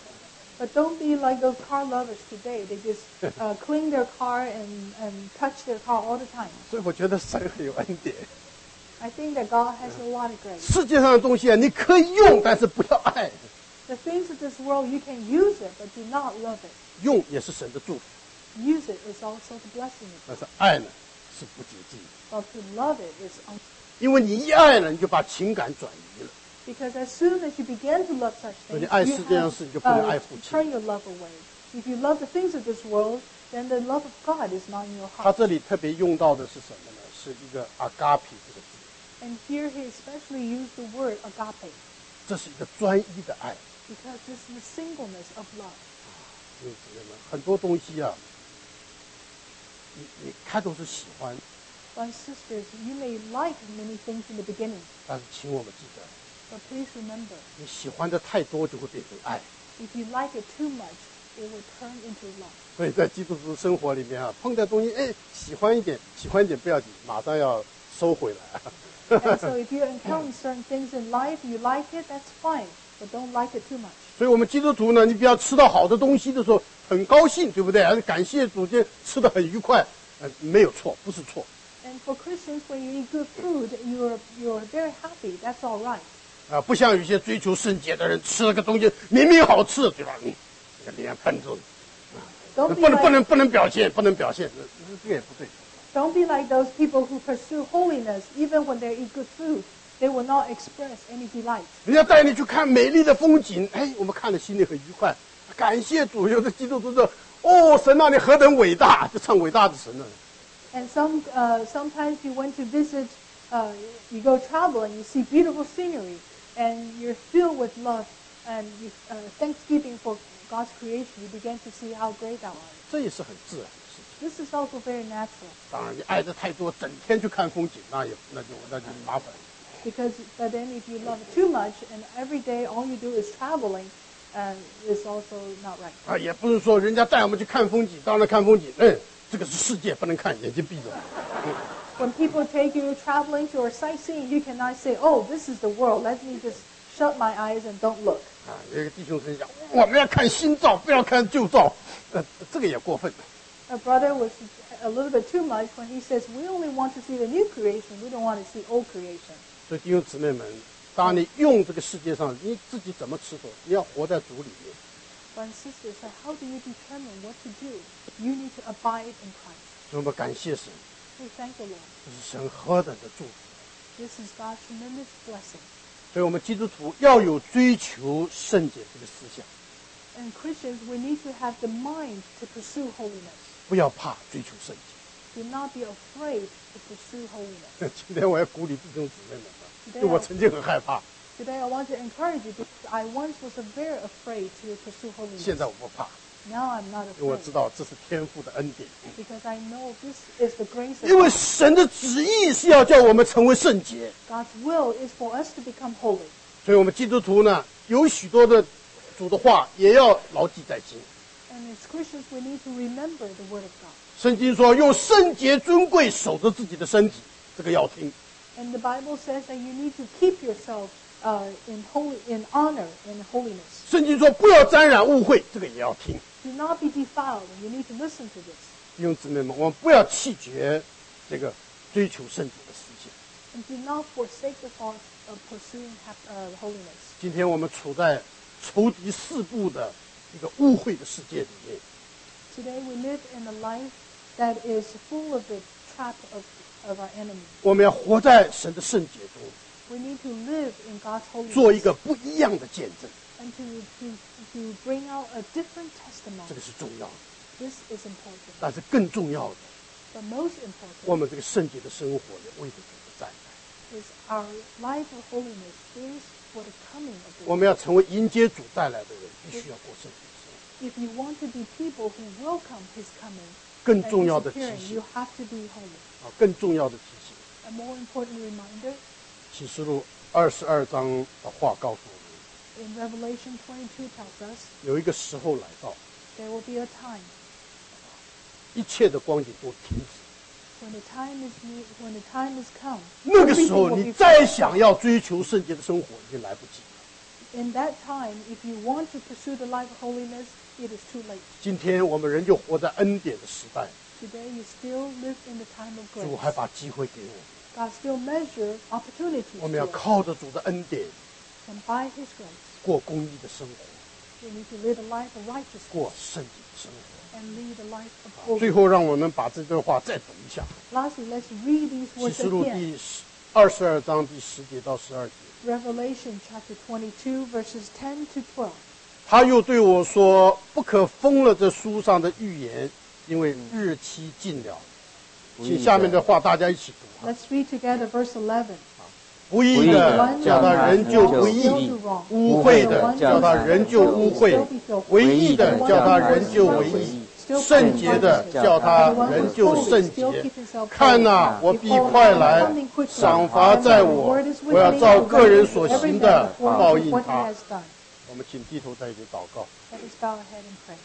But don't be like those car lovers today. They just uh, clean their car and, and touch their car all the time. 所以我觉得神很有恩典。 I think that God has a lot of grace. 世界上的东西啊，你可以用，但是不要爱。 The things of this world, you can use it, but do not love it. 用也是神的祝福， Use it is also the blessing of 但 God. 是爱呢是不洁净的。 But to love it is un- 因为你一爱呢，你就把情感转移了。 because as soon as you begin to love such 所以 things, 你爱 you 世界上 have, 事，你就不能 uh, 爱父 to 亲。 turn your love away. If you love the things of this world, then the love of God is not in your 他 heart. 这里特别用到的是什么呢？是一个 agape 这个字， And here he especially used the word agape, 这是一个专一的爱。 because this is the singleness of love. 弟兄姊妹们，很多东西啊，你你开头是喜欢， My sisters, you may like many things in the beginning, 但是请我们记得， but please remember, 你喜欢的太多就会变成爱。 if you like it too much, it will turn into love. 所以在基督徒生活里面啊，碰到东西，哎，喜欢一点，喜欢一点不要紧，马上要收回来。 And so if you encounter certain things in life, you like it, that's fine, but don't like it too much. 所以我们基督徒呢，你不要吃到好的东西的时候很高兴，对不对？而且感谢主，今天吃的很愉快，呃，没有错，不是错。 And for Christians, when you eat good food, you're, you're very happy, that's all right. 啊，不像有些追求圣洁的人，吃了个东西明明好吃，对吧？嗯，这个脸喷着， Don't 不 be 能不 like, 能不能表现，不能表现，这这个也不对。 don't be like those people who pursue holiness, even when they eat good food, they will not express any delight. 人家带你去看美丽的风景，哎，我们看了心里很愉快，感谢主。有的基督徒说：“哦，神啊，你何等伟大！”就唱伟大的神了。 And some, uh, sometimes you went to visit, uh, you go traveling, you see beautiful scenery, and you're filled with love and you, uh, thanksgiving for God's creation. You begin to see how great thou art. 这也是很自然的事情。 This is also very natural 当然，你爱的太多，整天去看风景，那也那就那就麻烦。 because, but then if you love it too much and every day all you do is traveling, uh, it's also not right. 啊，也不是说人家带我们去看风景，当然看风景，嗯，这个是世界，不能看，眼睛闭着。 When people take you traveling to or sightseeing, you cannot say, "Oh, this is the world. Let me just shut my eyes and don't look." 啊，有一个弟兄曾讲，我们要看新照，不要看旧照，呃，这个也过分。 A brother was a little bit too much when he says, "We only want to see the new creation. We don't want to see old creation." 所以弟兄姊妹们，当你用这个世界上，你自己怎么持守？你要活在主里面。 Brothers and sisters, so how do you determine what to do? You need to abide in Christ. 所以我们感谢神， We thank the Lord. 这是神何等的祝福。 This is God's tremendous blessing. 所以我们基督徒要有追求圣洁这个思想， And Christians, we need to have the mind to pursue holiness. 不要怕追求圣洁。 Do not be afraid to pursue holiness. 今天我要鼓励弟兄姊妹们， Today 因为我 I, 曾经很害怕， today I want to encourage you because I once was very afraid to pursue 现 holiness. 在我不怕， Now I'm not 因为我 afraid 知道这是天父的恩典。 because I know this is the grace of 因为 God. 神的旨意是要叫我们成为圣洁， God's will is for us to become holy. 所以我们基督徒呢，有许多的主的话也要牢记在心。 And as Christians, we need to remember the word of God. 圣经说，用圣洁尊贵守着自己的身体，这个要听。 And the Bible says that you need to keep yourself uh, in holy, in honor, in holiness. 圣经说，不要沾染污秽，这个也要听。 Do not be defiled, and you need to listen to this. 弟兄姊妹们，我们不要弃绝这个追求圣洁的思想。 And do not forsake the thought of pursuing hap- uh, holiness. 今天我们处在仇敌四部的一个污秽的世界里面， Today we live in a life that is full of the trap of, of our enemy. 我们要活在神的圣洁中， We need to live in God's 做一 holiness 个不一样的见证， and to, to, to bring out a different 这 testimony. 个是重要的。 This is important. 但是更重要的， But most 我 important 们这个圣洁的生活也为着主的再来。 is our life of holiness is for the coming of the 我 Lord. 们要成为迎接主再来的人，必须要过圣洁的生活。 If you want to be people who welcome His coming 更 and 重要 His 的提 appearing, 醒 you have to be holy. 啊，更重要的提醒， A more important reminder 启示录二十二章的话告诉我们， in Revelation twenty-two tells us 有一个时候来到， there will be a time 一切的光景都停止。 when the time is near, when the time is come. 那个时 everything 候， will 你 be 再 perfect. 想要追求圣洁的生活，已经来不及了。 In that time, if you want to pursue the life of holiness, it is too late. 今天我们仍旧活在恩典的时代， Today, you still live in the time of 主还 grace. 把机会给我们， God still measure opportunities 我们要 to us. 靠着主的恩典 And by His grace, 过公义的生活， we need to live a life of righteousness 过圣洁的生活。 and lead a life of 最 holiness. 后，让我们把这段话再读一下， Lastly, let's read these 启 words 示录 again. 第二十二章第十节到十二节。 Revelation chapter twenty-two, verses ten to twelve. 他又对我说：“不可封了这书上的预言，因为日期近了。”请下面的话大家一起读啊！ Let's read together verse eleven. 不义的叫他仍旧不义，污秽的叫他仍旧污秽，唯义的叫他仍旧唯义，圣洁的叫他仍旧圣洁。看哪，我必快来，赏罚在我，我要照个人所行的报应他。我们请低头在一起祷告。 Let us bow our head and pray.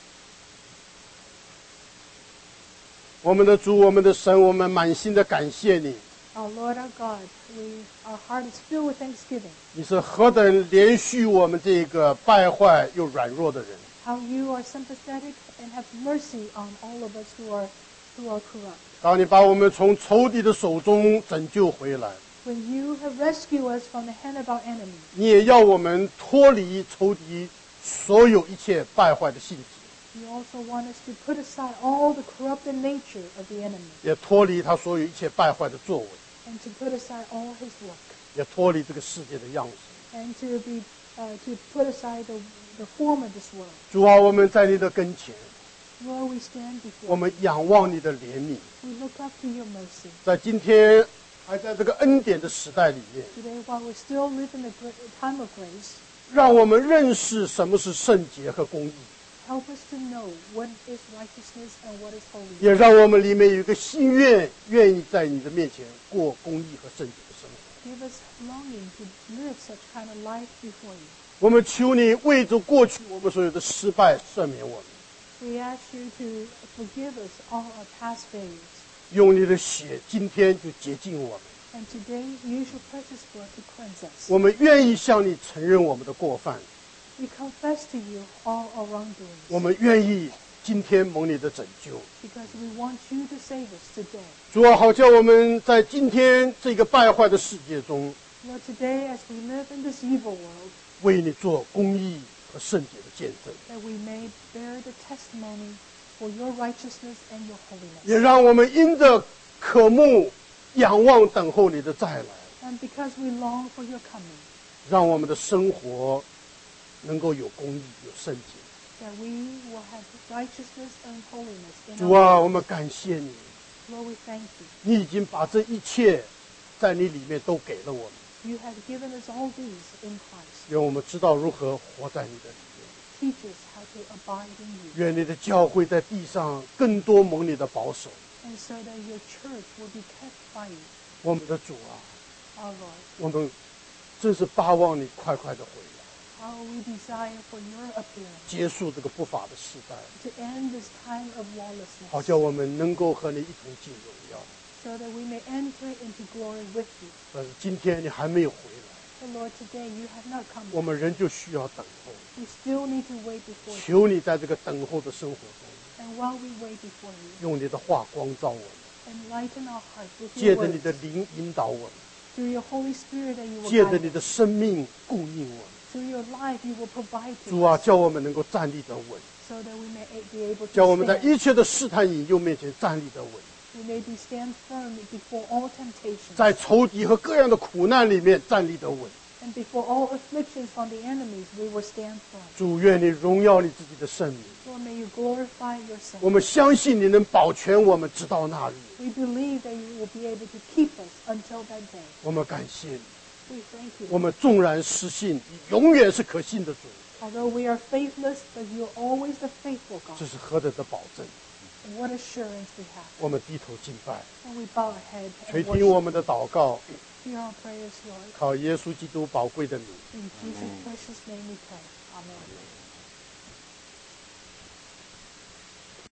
我们的主，我们的神，我们满心的感谢你。 Our Lord, our God, we, our heart is filled with thanksgiving. 你是何等连续我们这个败坏又软弱的人。 How you are sympathetic and have mercy on all of us who are, who are corrupt. 当你把我们从仇敌的手中拯救回来， When you have rescued us from the hand of our enemy, 你也要我们脱离仇敌所有一切败坏的性质， you also want us to put aside all the corrupted nature of the enemy 也脱离他所有一切败坏的作为， and to put aside all his work 也脱离这个世界的样式。 and to be, uh, to put aside the, the form of this world. 主啊，我们在你的跟前， Lord, we stand before 我们仰望你的怜悯。 We look up to your mercy. 在今天还在这个恩典的时代里面， Today, while we still live in the gra- time of grace, 让我们认识什么是圣洁和公义， help us to know what is righteousness and what is holiness. 也让我们里面有一个心愿，愿意在你的面前过公义和圣洁的生活。 Give us longing to live such kind of life before you. 我们求你为着过去我们所有的失败赦免我们， We ask you to forgive us all our past failures. 用你的血今天就洁净我们。 And today, use your precious blood to cleanse us. 我们愿意向你承认我们的过犯， We confess to you all our wrongdoings 我们愿意今天蒙你的拯救。 because we want you to save us today. 主啊，好叫我们在今天这个败坏的世界中， Lord, today as we live in this evil world, 为你做公义和圣洁的见证， that we may bear the testimony for your righteousness and your holiness. 也让我们因着渴慕、仰望、等候你的再来， And because we long for your coming, 让我们的生活能够有公义、有圣洁。 that we will have righteousness and holiness in 主 our 啊， lives. 我们感谢你， Lord, we thank you. 你已经把这一切在你里面都给了我们， You have given us all these in Christ. 愿我们知道如何活在你的里面。 Teach us how to abide in you, 愿你的教会在地上更多蒙你的保守。 and so that your church will be kept by you, 我们的主啊， our Lord. 我们真是巴望你快快的回来， How we desire for your appearance 结束这个不法的时代， to end this time of 好 lawlessness, 叫我们能够和你一同进荣耀。 so that we may enter into glory with you. 但是今天你还没有回来， But Lord, today you have not come. 我们仍旧需要等候。 We still need to wait before you. 求你在这个等候的生活中， And while we wait before you, 用你的话光照我们， enlighten our hearts with 借 your 着你 words. 的灵引导我们， Through your Holy Spirit that you will 借着 guide 你的 us. 生命供应我们。 Through your life you will provide 主 to 啊， us, 叫我们能够站立得稳， so that we may be able 叫 to 我们在 stand. 一切的试探引诱面前站立得稳， We may be stand firm before all temptations, 在仇敌和各样的苦难里面站立得稳。 and before all afflictions from the enemies we will stand firm. 主，愿你荣耀你自己的圣名。 Lord, may you glorify 我 yourself. 们相信你能保全我们直到那日。 We believe that you will be able to keep us until that day. 我们感谢你， We thank you. 我们纵然失信，你永远是可信的主。 Although we are faithless, but you are always the faithful 这 God. 是何等的保证！ And what assurance we have. 我们低头敬拜， And we bow our head 垂 and 听我 worship. 们的祷告， Hear our prayers, Lord. 靠耶稣基督宝贵的名。 In Jesus' precious name we pray. Amen.